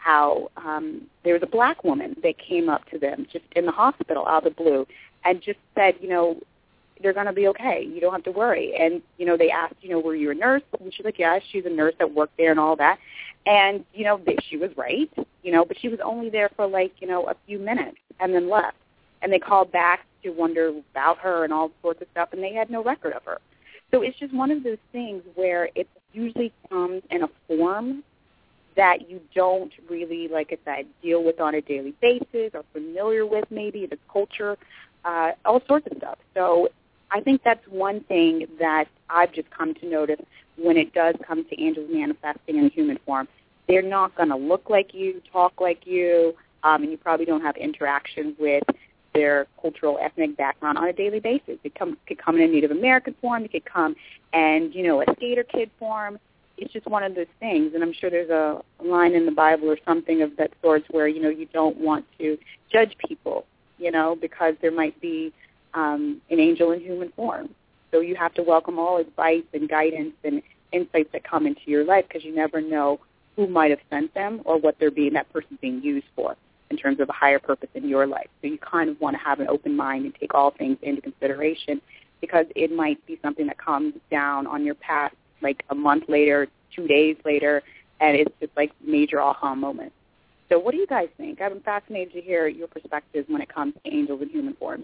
how there was a black woman that came up to them just in the hospital out of the blue and just said, they're going to be okay. You don't have to worry. And, they asked, were you a nurse? And she's like, yeah, she's a nurse that worked there and all that. And, she was right, but she was only there for a few minutes and then left. And they called back to wonder about her and all sorts of stuff, and they had no record of her. So it's just one of those things where it usually comes in a form that you don't really, like I said, deal with on a daily basis or familiar with maybe the culture, all sorts of stuff. So I think that's one thing that I've just come to notice when it does come to angels manifesting in human form. They're not going to look like you, talk like you, and you probably don't have interactions with their cultural, ethnic background on a daily basis. It could come in a Native American form. It could come in, a skater kid form. It's just one of those things, and I'm sure there's a line in the Bible or something of that sort where, you don't want to judge people, because there might be an angel in human form. So you have to welcome all advice and guidance and insights that come into your life because you never know who might have sent them or what that person's being used for in terms of a higher purpose in your life. So you kind of want to have an open mind and take all things into consideration because it might be something that comes down on your path like a month later, 2 days later, and it's just like major aha moment. So what do you guys think? I'm fascinated to hear your perspectives when it comes to angels in human form.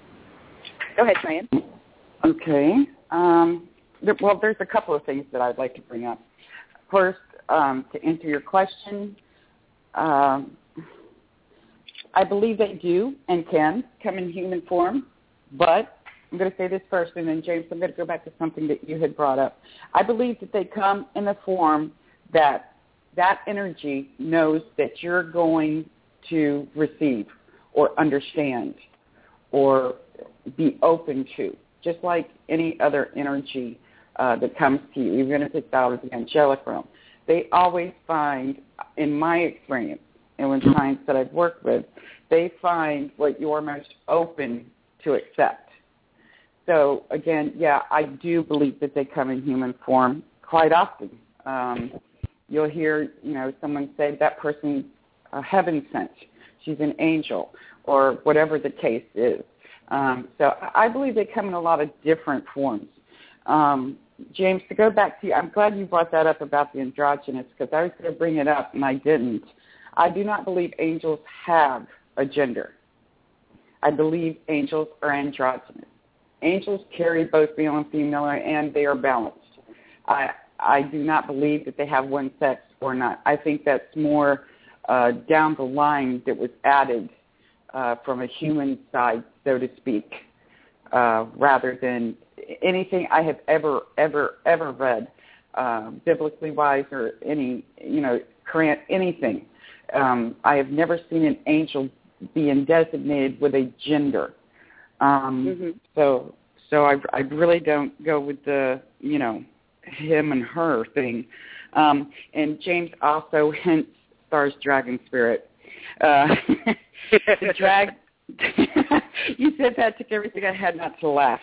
Go ahead, Cheyenne. Okay. There's a couple of things that I'd like to bring up. First, to answer your question, I believe they do and can come in human form, but I'm going to say this first, and then, James, I'm going to go back to something that you had brought up. I believe that they come in the form that energy knows that you're going to receive or understand or be open to, just like any other energy that comes to you, even if it's out of the angelic realm. They always find, in my experience, and with clients that I've worked with, they find what you're most open to accept. So, again, yeah, I do believe that they come in human form quite often. You'll hear, someone say that person's heaven sent. She's an angel, or whatever the case is. So I believe they come in a lot of different forms. James, to go back to you, I'm glad you brought that up about the androgynous because I was going to bring it up and I didn't. I do not believe angels have a gender. I believe angels are androgynous. Angels carry both male and female, and they are balanced. I do not believe that they have one sex or not. I think that's more down the line that was added from a human side, so to speak, rather than anything I have ever read, biblically wise or any, current anything. I have never seen an angel being designated with a gender. So I really don't go with the, him and her thing. And James also hints stars, dragon, spirit. The drag. You said that, took everything I had not to laugh.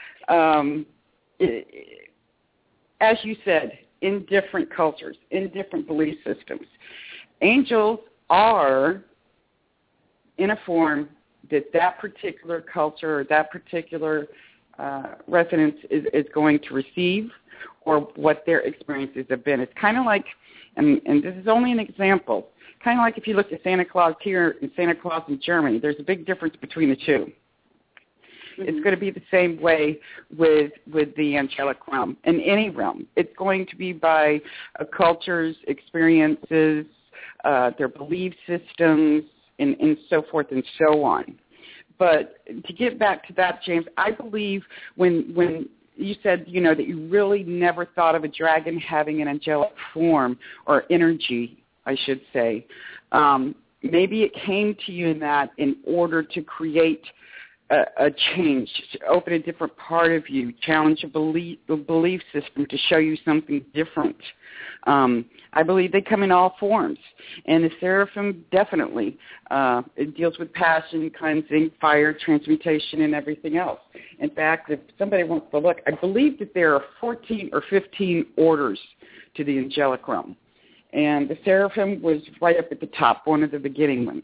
As you said, in different cultures, in different belief systems, angels are in a form that particular culture or that particular residence is going to receive or what their experiences have been. It's kind of like, and this is only an example, kind of like if you look at Santa Claus here and Santa Claus in Germany, there's a big difference between the two. Mm-hmm. It's going to be the same way with the angelic realm. In any realm, it's going to be by a culture's experiences, their belief systems, and so forth and so on. But to get back to that, James, I believe when you said, that you really never thought of a dragon having an angelic form or energy, I should say, maybe it came to you in that in order to create a change, to open a different part of you, challenge a belief system to show you something different. I believe they come in all forms. And the seraphim definitely, it deals with passion, cleansing, fire, transmutation, and everything else. In fact, if somebody wants to look, I believe that there are 14 or 15 orders to the angelic realm. And the seraphim was right up at the top, one of the beginning ones.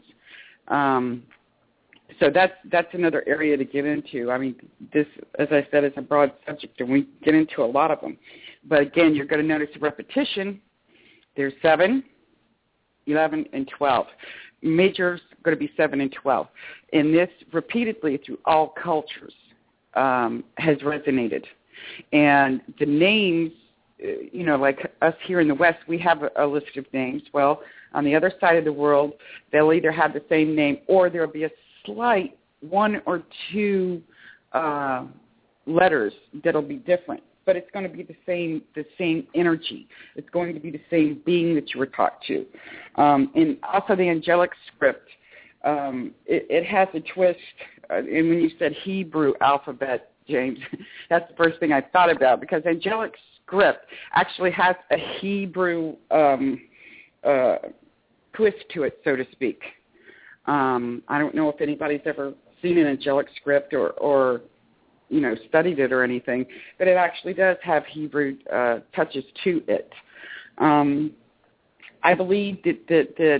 So that's another area to get into. I mean, this, as I said, is a broad subject, and we get into a lot of them. But again, you're going to notice a repetition. There's 7, 11, and 12. Major's going to be 7 and 12. And this repeatedly through all cultures has resonated. And the names, like us here in the West, we have a list of names. Well, on the other side of the world, they'll either have the same name or there'll be a slight 1 or 2 letters that'll be different. But it's going to be the same energy. It's going to be the same being that you were taught to. And also the angelic script, it has a twist. And when you said Hebrew alphabet, James, that's the first thing I thought about, because angelic script actually has a Hebrew twist to it, so to speak. I don't know if anybody's ever seen an angelic script or studied it or anything, but it actually does have Hebrew touches to it. I believe that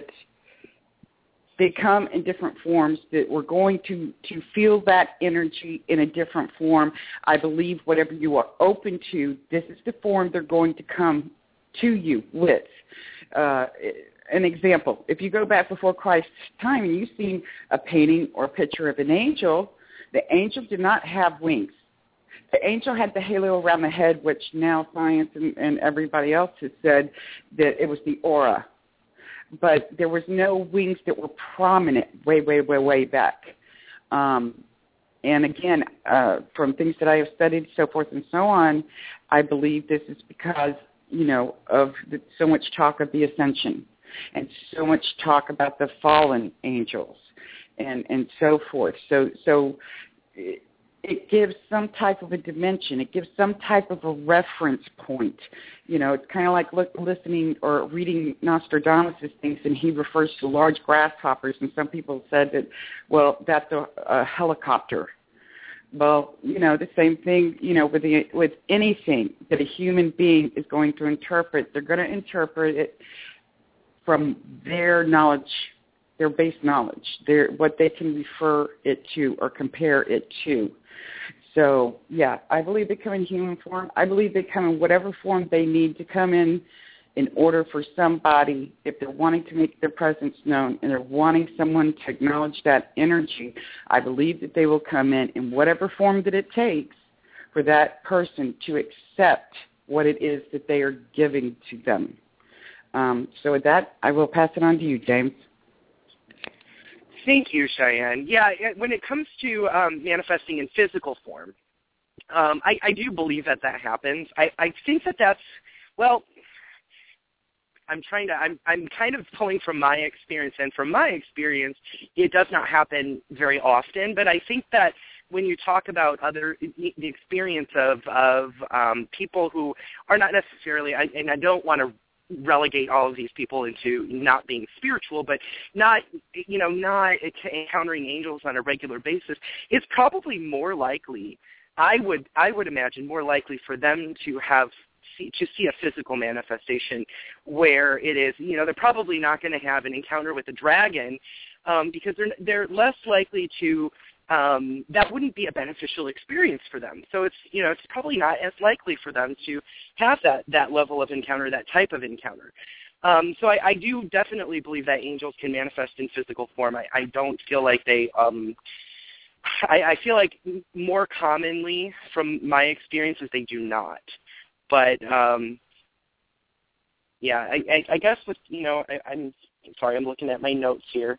they come in different forms, that we're going to feel that energy in a different form. I believe whatever you are open to, this is the form they're going to come to you with. An example, if you go back before Christ's time and you've seen a painting or a picture of an angel, the angel did not have wings. The angel had the halo around the head, which now science and everybody else has said that it was the aura. But there was no wings that were prominent way back. And again, from things that I have studied, so forth and so on, I believe this is because, of so much talk of the ascension and so much talk about the fallen angels and so forth. So it gives some type of a dimension. It gives some type of a reference point. It's kind of like listening or reading Nostradamus' things, and he refers to large grasshoppers, and some people said that, well, that's a helicopter. Well, the same thing, with anything that a human being is going to interpret, they're going to interpret it from their knowledge, their base knowledge, what they can refer it to or compare it to. So, yeah, I believe they come in human form. I believe they come in whatever form they need to come in order for somebody, if they're wanting to make their presence known and they're wanting someone to acknowledge that energy, I believe that they will come in whatever form that it takes for that person to accept what it is that they are giving to them. So with that, I will pass it on to you, James. Thank you, Cheyenne. Yeah, when it comes to manifesting in physical form, I do believe that happens. I think that's, well, I'm kind of pulling from my experience, and from my experience, it does not happen very often, but I think that when you talk about the experience of people who are not necessarily, and I don't want to relegate all of these people into not being spiritual, but not encountering angels on a regular basis, it's probably more likely, I would imagine, more likely for them to see a physical manifestation where it is, they're probably not going to have an encounter with a dragon because they're less likely to, that wouldn't be a beneficial experience for them. So it's probably not as likely for them to have that level of encounter, that type of encounter. So I do definitely believe that angels can manifest in physical form. I don't feel like they, I feel like more commonly from my experiences they do not. But, yeah, I guess with, I'm sorry, I'm looking at my notes here.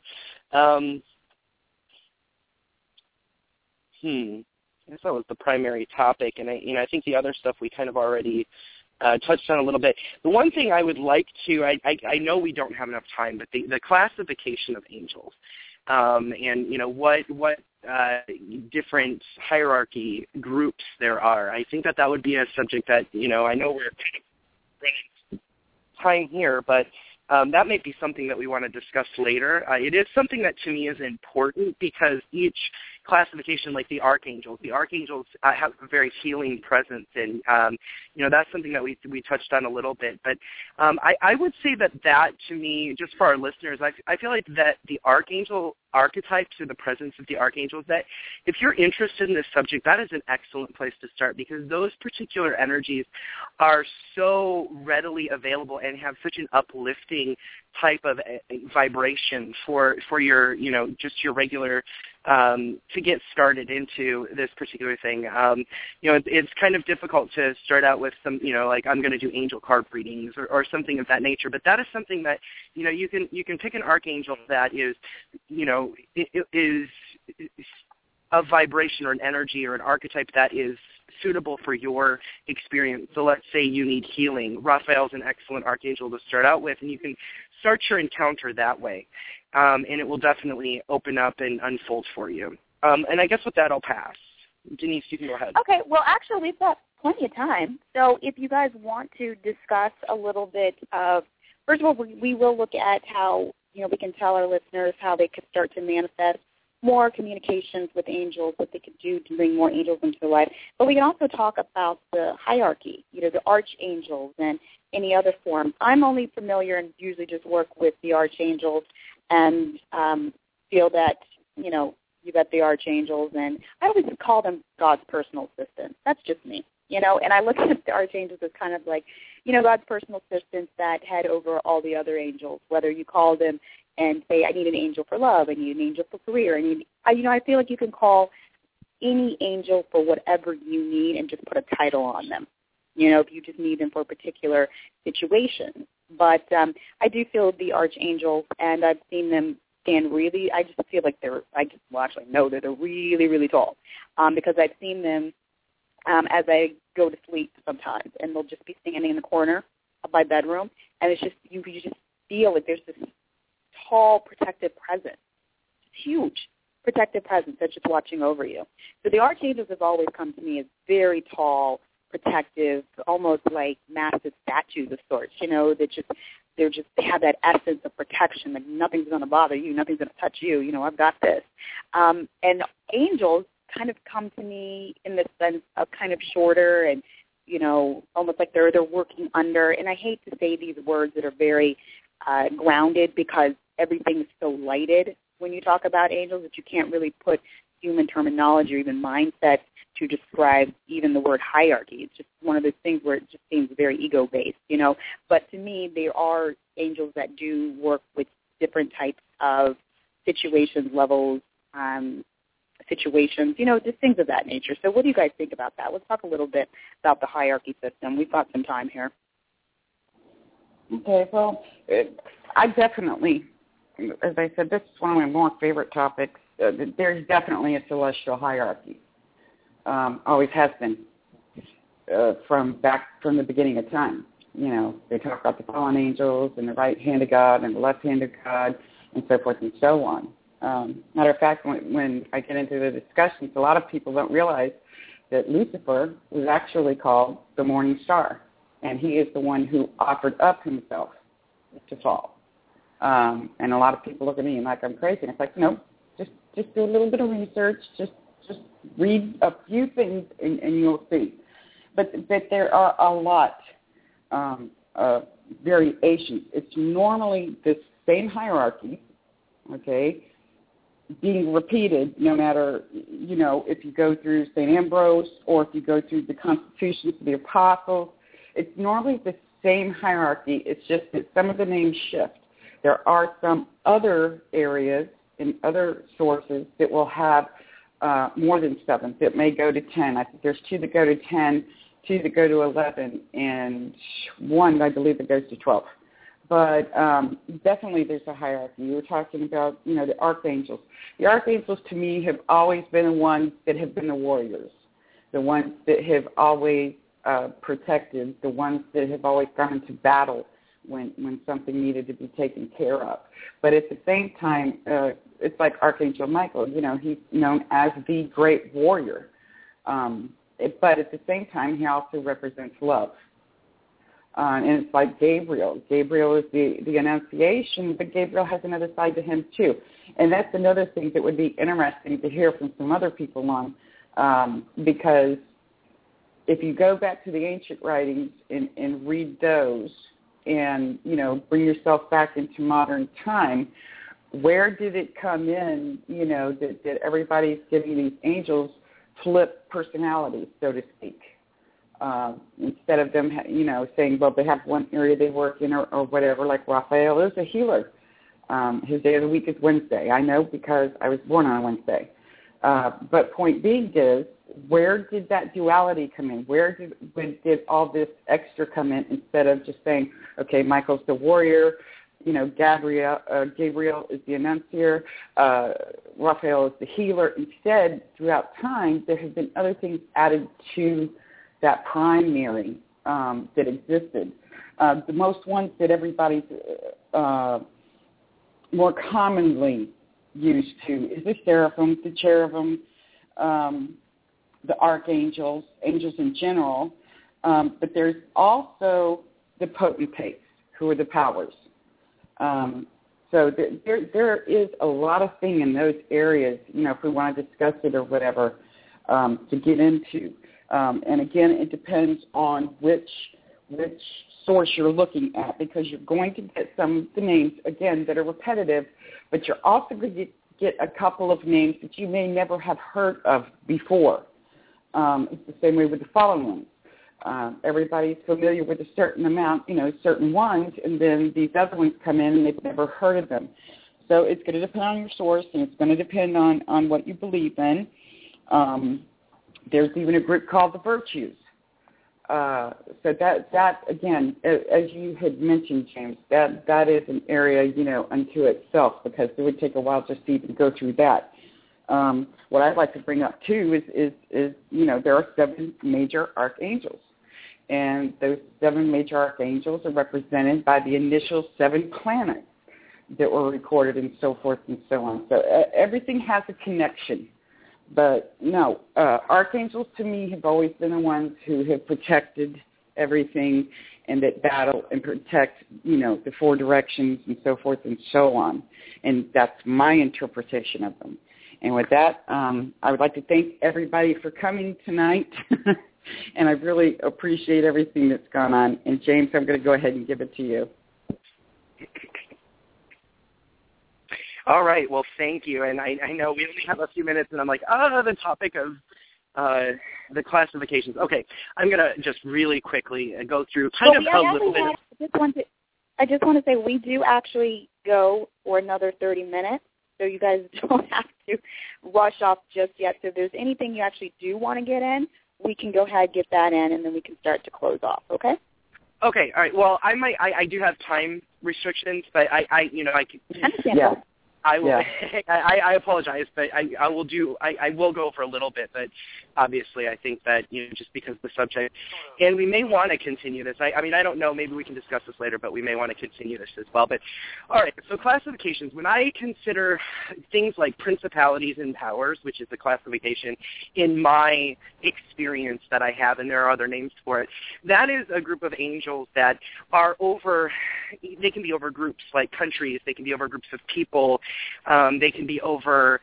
I guess that was the primary topic, and I think the other stuff we kind of already touched on a little bit. The one thing I would like to, I know we don't have enough time, but the classification of angels, and what different hierarchy groups there are. I think that would be a subject that I know we're kind of running time here, but that may be something that we want to discuss later. It is something that to me is important because each classification like the archangels. The archangels have a very healing presence, and that's something that we touched on a little bit. But I would say that to me, just for our listeners, I feel like that the archangel archetypes or the presence of the archangels, that if you're interested in this subject, that is an excellent place to start, because those particular energies are so readily available and have such an uplifting type of vibration for your, just your regular, to get started into this particular thing. It's kind of difficult to start out with some, like I'm going to do angel card readings or something of that nature, but that is something that, you can pick an archangel that is, it is a vibration or an energy or an archetype that is suitable for your experience. So let's say you need healing. Raphael's an excellent archangel to start out with, and you can start your encounter that way, and it will definitely open up and unfold for you. And I guess with that, I'll pass. Denise, you can go ahead. Okay, well, actually, we've got plenty of time. So if you guys want to discuss a little bit of, first of all, we will look at how, we can tell our listeners how they could start to manifest more communications with angels, what they could do to bring more angels into their life. But we can also talk about the hierarchy, the archangels and any other form. I'm only familiar and usually just work with the archangels and feel that, you got the archangels, and I always call them God's personal assistants. That's just me, and I look at the archangels as kind of like, God's personal assistants that head over all the other angels, whether you call them and say, I need an angel for love, I need an angel for career, I feel like you can call any angel for whatever you need and just put a title on them, if you just need them for a particular situation. But I do feel the archangels, and I've seen them stand really, I just feel like they're really, really tall, because I've seen them as I go to sleep sometimes, and they'll just be standing in the corner of my bedroom, and it's just, you just feel like there's this tall protective presence, huge protective presence that's just watching over you. So the archangels have always come to me as very tall, protective, almost like massive statues of sorts, they have that essence of protection, like nothing's going to bother you, nothing's going to touch you, I've got this. And angels kind of come to me in the sense of kind of shorter and, almost like they're working under, and I hate to say these words that are very grounded, because everything is so lighted when you talk about angels that you can't really put human terminology or even mindset to describe even the word hierarchy. It's just one of those things where it just seems very ego-based, But to me, there are angels that do work with different types of situations, levels, situations, just things of that nature. So what do you guys think about that? Let's talk a little bit about the hierarchy system. We've got some time here. Okay, well, I definitely, as I said, this is one of my more favorite topics. There's definitely a celestial hierarchy. Always has been from the beginning of time. They talk about the fallen angels and the right hand of God and the left hand of God and so forth and so on. Matter of fact, when I get into the discussions, a lot of people don't realize that Lucifer was actually called the morning star, and he is the one who offered up himself to fall. And a lot of people look at me and like I'm crazy. And it's like, no, just do a little bit of research, just read a few things and you'll see. But there are a lot of variations. It's normally the same hierarchy, okay, being repeated no matter, if you go through St. Ambrose or if you go through the Constitutions of the Apostles. It's normally the same hierarchy. It's just that some of the names shift. There are some other areas in other sources that will have more than 7, that may go to 10. I think there's 2 that go to 10, 2 that go to 11, and 1, I believe, that goes to 12. But definitely there's a hierarchy. You were talking about, the archangels. The archangels, to me, have always been the ones that have been the warriors, the ones that have always protected, the ones that have always gone into battle when something needed to be taken care of. But at the same time, it's like Archangel Michael. He's known as the great warrior. But at the same time, he also represents love. And it's like Gabriel. Gabriel is the Annunciation, but Gabriel has another side to him too. And that's another thing that would be interesting to hear from some other people on, because if you go back to the ancient writings and read those and, bring yourself back into modern time, where did it come in, that everybody's giving these angels flip personalities, so to speak? Instead of them, saying, well, they have one area they work in or whatever, like Raphael is a healer. His day of the week is Wednesday. I know because I was born on a Wednesday. But point being is, where did that duality come in? Where did all this extra come in instead of just saying, okay, Michael's the warrior, Gabriel is the annunciator, Raphael is the healer. Instead, throughout time, there have been other things added to that primary that existed. The most ones that everybody's more commonly used to is the seraphim, the cherubim, the archangels, angels in general, but there's also the potentates, who are the powers. So there is a lot of thing in those areas, if we want to discuss it or whatever, to get into. And again, it depends on which source you're looking at, because you're going to get some of the names, again, that are repetitive, but you're also going to get a couple of names that you may never have heard of before. It's the same way with the following ones. Everybody's familiar with a certain amount, certain ones, and then these other ones come in and they've never heard of them. So it's going to depend on your source, and it's going to depend on what you believe in. There's even a group called the Virtues. So that again, as you had mentioned, James, that is an area, unto itself, because it would take a while just to even go through that. What I'd like to bring up too is there are 7 major archangels, and those 7 major archangels are represented by the initial 7 planets that were recorded, and so forth and so on. So everything has a connection. But no, archangels to me have always been the ones who have protected everything and that battle and protect, the 4 directions and so forth and so on. And that's my interpretation of them. And with that, I would like to thank everybody for coming tonight. And I really appreciate everything that's gone on. And James, I'm going to go ahead and give it to you. All right. Well, thank you. And I know we only have a few minutes, and I'm like, the topic of the classifications. Okay. I'm going to just really quickly go through a little bit. I just want to say we do actually go for another 30 minutes, so you guys don't have to rush off just yet. So if there's anything you actually do want to get in, we can go ahead and get that in, and then we can start to close off, okay? Okay. All right. Well, I do have time restrictions, but I can. Yeah. I will. Yeah. I apologize, but I will go for a little bit. But obviously, I think that just because the subject, and we may want to continue this. I don't know. Maybe we can discuss this later, but we may want to continue this as well. But all right. So classifications. When I consider things like principalities and powers, which is the classification in my experience that I have, and there are other names for it, that is a group of angels that are over. They can be over groups like countries. They can be over groups of people. They can be over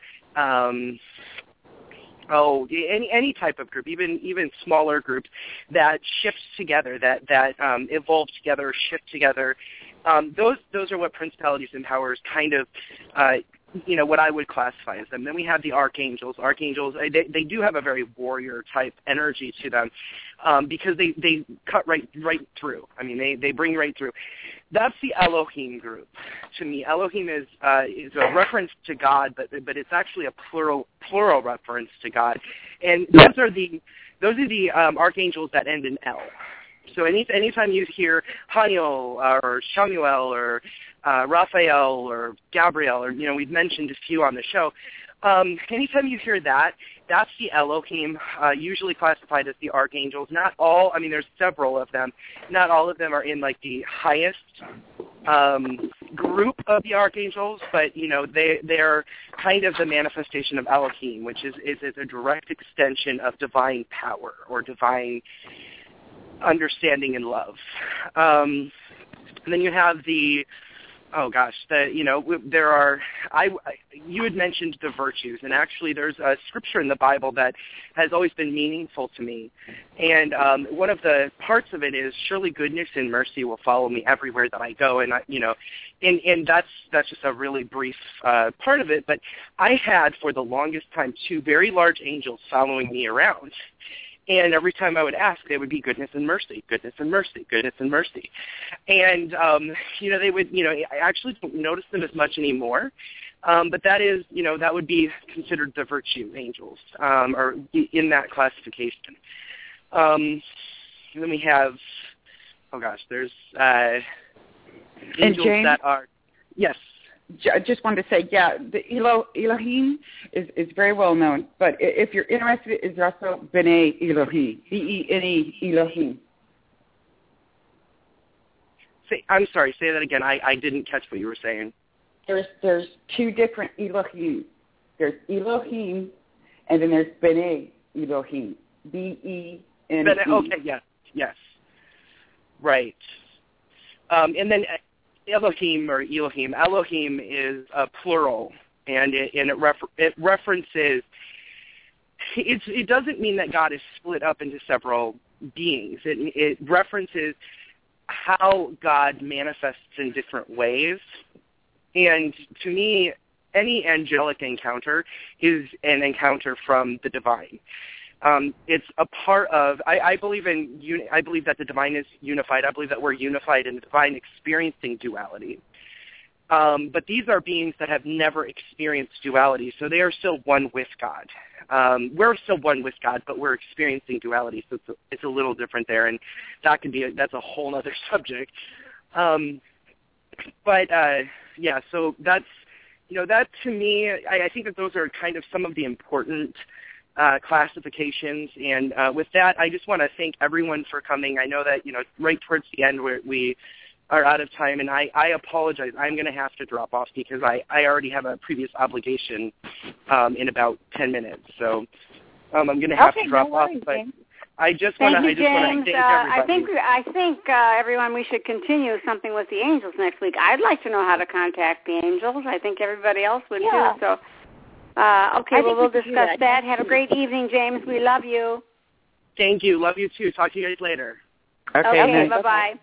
any type of group, even smaller groups that shift together, that evolve together, shift together. Those are what principalities and powers kind of what I would classify as them. Then we have the archangels. Archangels, they do have a very warrior-type energy to them because they cut right through. I mean, they bring right through. That's the Elohim group. To me, Elohim is a reference to God, but it's actually a plural reference to God. And those are the archangels that end in El. So anytime you hear Haniel or Shamuel or Raphael or Gabriel, or we've mentioned a few on the show. Anytime you hear that, that's the Elohim, usually classified as the archangels. Not all. I mean, there's several of them. Not all of them are in like the highest group of the archangels, but they're kind of the manifestation of Elohim, which is a direct extension of divine power or divine understanding and love. And then you have you had mentioned the virtues, and actually there's a scripture in the Bible that has always been meaningful to me. And one of the parts of it is, surely goodness and mercy will follow me everywhere that I go. And, and that's just a really brief part of it. But I had, for the longest time, 2 very large angels following me around. And every time I would ask, they would be goodness and mercy, goodness and mercy, goodness and mercy. And, they would, I actually don't notice them as much anymore. But that is, that would be considered the virtue angels, or in that classification. Then we have, there's angels James, that are, yes. I just wanted to say, the Elohim is very well known, but if you're interested, is also B'nai Elohim, B-E-N-E Elohim. I'm sorry, say that again. I didn't catch what you were saying. There's 2 different Elohim. There's Elohim, and then there's B'nai Elohim, B-E-N-E. Okay, yes. Right. And then Elohim or Elohim. Elohim is a plural, and it references. It doesn't mean that God is split up into several beings. It references how God manifests in different ways. And to me, any angelic encounter is an encounter from the divine. It's a part of. I believe that the divine is unified. I believe that we're unified in the divine, experiencing duality. But these are beings that have never experienced duality, so they are still one with God. We're still one with God, but we're experiencing duality, so it's a little different there, and that's a whole other subject. So that's that to me. I think that those are kind of some of the important classifications, and with that, I just want to thank everyone for coming. I know that right towards the end we are out of time, and I apologize. I'm going to have to drop off because I already have a previous obligation in about 10 minutes, so I'm going to have to drop off. But I just want to thank everybody. I think everyone, we should continue something with the angels next week. I'd like to know how to contact the angels. I think everybody else would too. So. We'll discuss that. Have a great evening, James. We love you. Thank you. Love you, too. Talk to you guys later. Okay, bye-bye.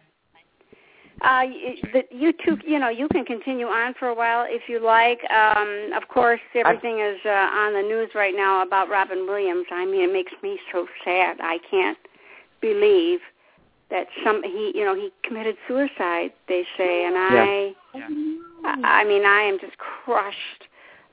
You two, you can continue on for a while if you like. Of course, everything is on the news right now about Robin Williams. I mean, it makes me so sad. I can't believe that he committed suicide, they say, and I mean, I am just crushed.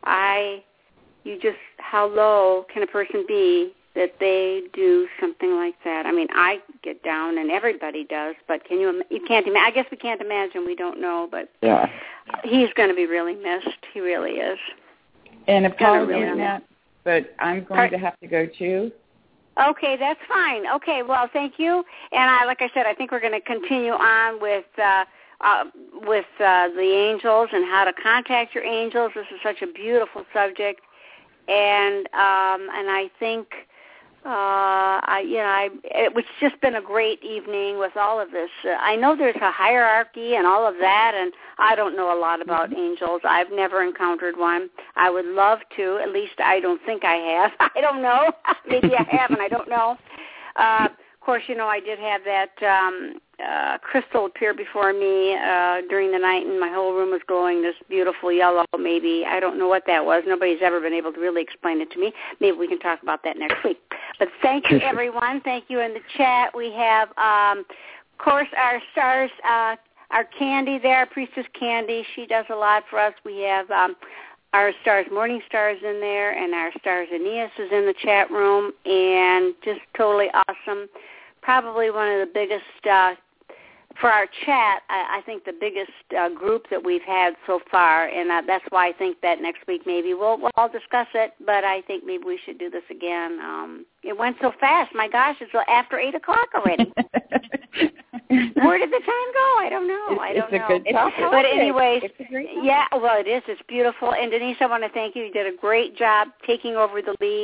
How low can a person be that they do something like that? I mean, I get down, and everybody does, but you can't imagine. I guess we can't imagine. We don't know, but he's going to be really missed. He really is. And apologies, Matt, but I'm going to have to go too. Okay, that's fine. Okay, well, thank you. And like I said, I think we're going to continue on with the angels and how to contact your angels. This is such a beautiful subject. And I think, it's just been a great evening with all of this. I know there's a hierarchy and all of that, and I don't know a lot about angels. I've never encountered one. I would love to. At least I don't think I have. I don't know. Maybe I have, and I don't know. Of course, I did have that crystal appear before me during the night, and my whole room was glowing this beautiful yellow, maybe. I don't know what that was. Nobody's ever been able to really explain it to me. Maybe we can talk about that next week. But thank you, everyone. Thank you in the chat. We have, of course, our stars, our Candy there, Priestess Candy. She does a lot for us. We have our stars, Morning Stars in there, and our stars, Aeneas is in the chat room, and just totally awesome. Probably one of the biggest, for our chat, I think the biggest group that we've had so far, and that's why I think that next week maybe we'll all discuss it, but I think maybe we should do this again. It went so fast. My gosh, it's after 8 o'clock already. Where did the time go? I don't know. It's a good topic. But anyways, it's a great topic. Yeah, well, it is. It's beautiful. And Denise, I want to thank you. You did a great job taking over the lead.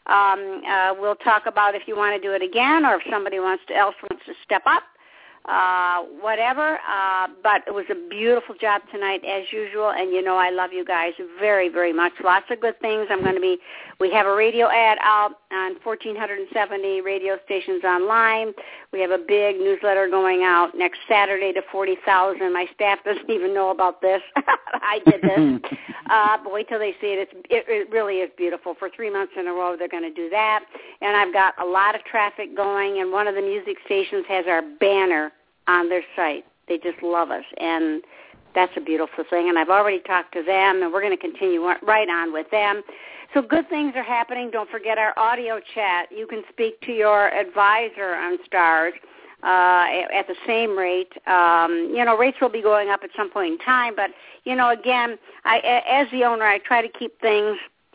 We'll talk about if you want to do it again or if somebody else wants to step up. Whatever, but it was a beautiful job tonight as usual, and you know I love you guys very, very much. Lots of good things. We have a radio ad out on 1,470 radio stations online. We have a big newsletter going out next Saturday to 40,000. My staff doesn't even know about this. I did this. But wait till they see it. It really is beautiful. For 3 months in a row, they're going to do that. And I've got a lot of traffic going, and one of the music stations has our banner on their site. They just love us, and that's a beautiful thing. And I've already talked to them, and we're going to continue right on with them. So good things are happening. Don't forget our audio chat. You can speak to your advisor on STARS at the same rate. Rates will be going up at some point in time, but, again, as the owner, I try to keep things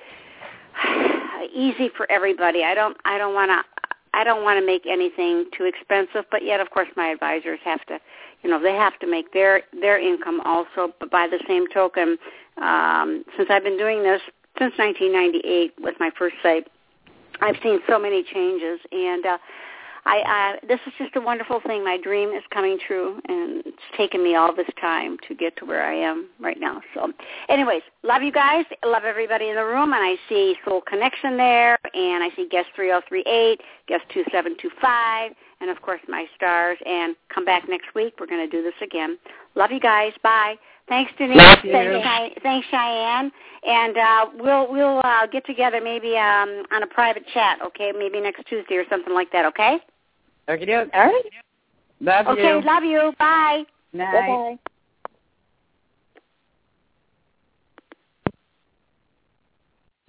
easy for everybody. I don't want to make anything too expensive, but yet, of course, my advisors have to, they have to make their income also. But by the same token, since I've been doing this since 1998 with my first site, I've seen so many changes, and this is just a wonderful thing. My dream is coming true, and it's taken me all this time to get to where I am right now. So anyways, love you guys. Love everybody in the room, and I see Soul Connection there, and I see guest 3038, guest 2725, and, of course, my stars. And come back next week. We're going to do this again. Love you guys. Bye. Thanks, Denise. Thanks, Cheyenne. And we'll get together maybe on a private chat, okay, maybe next Tuesday or something like that, okay? Okay, all right. Love you. Okay, love you. Bye. Night. Bye-bye.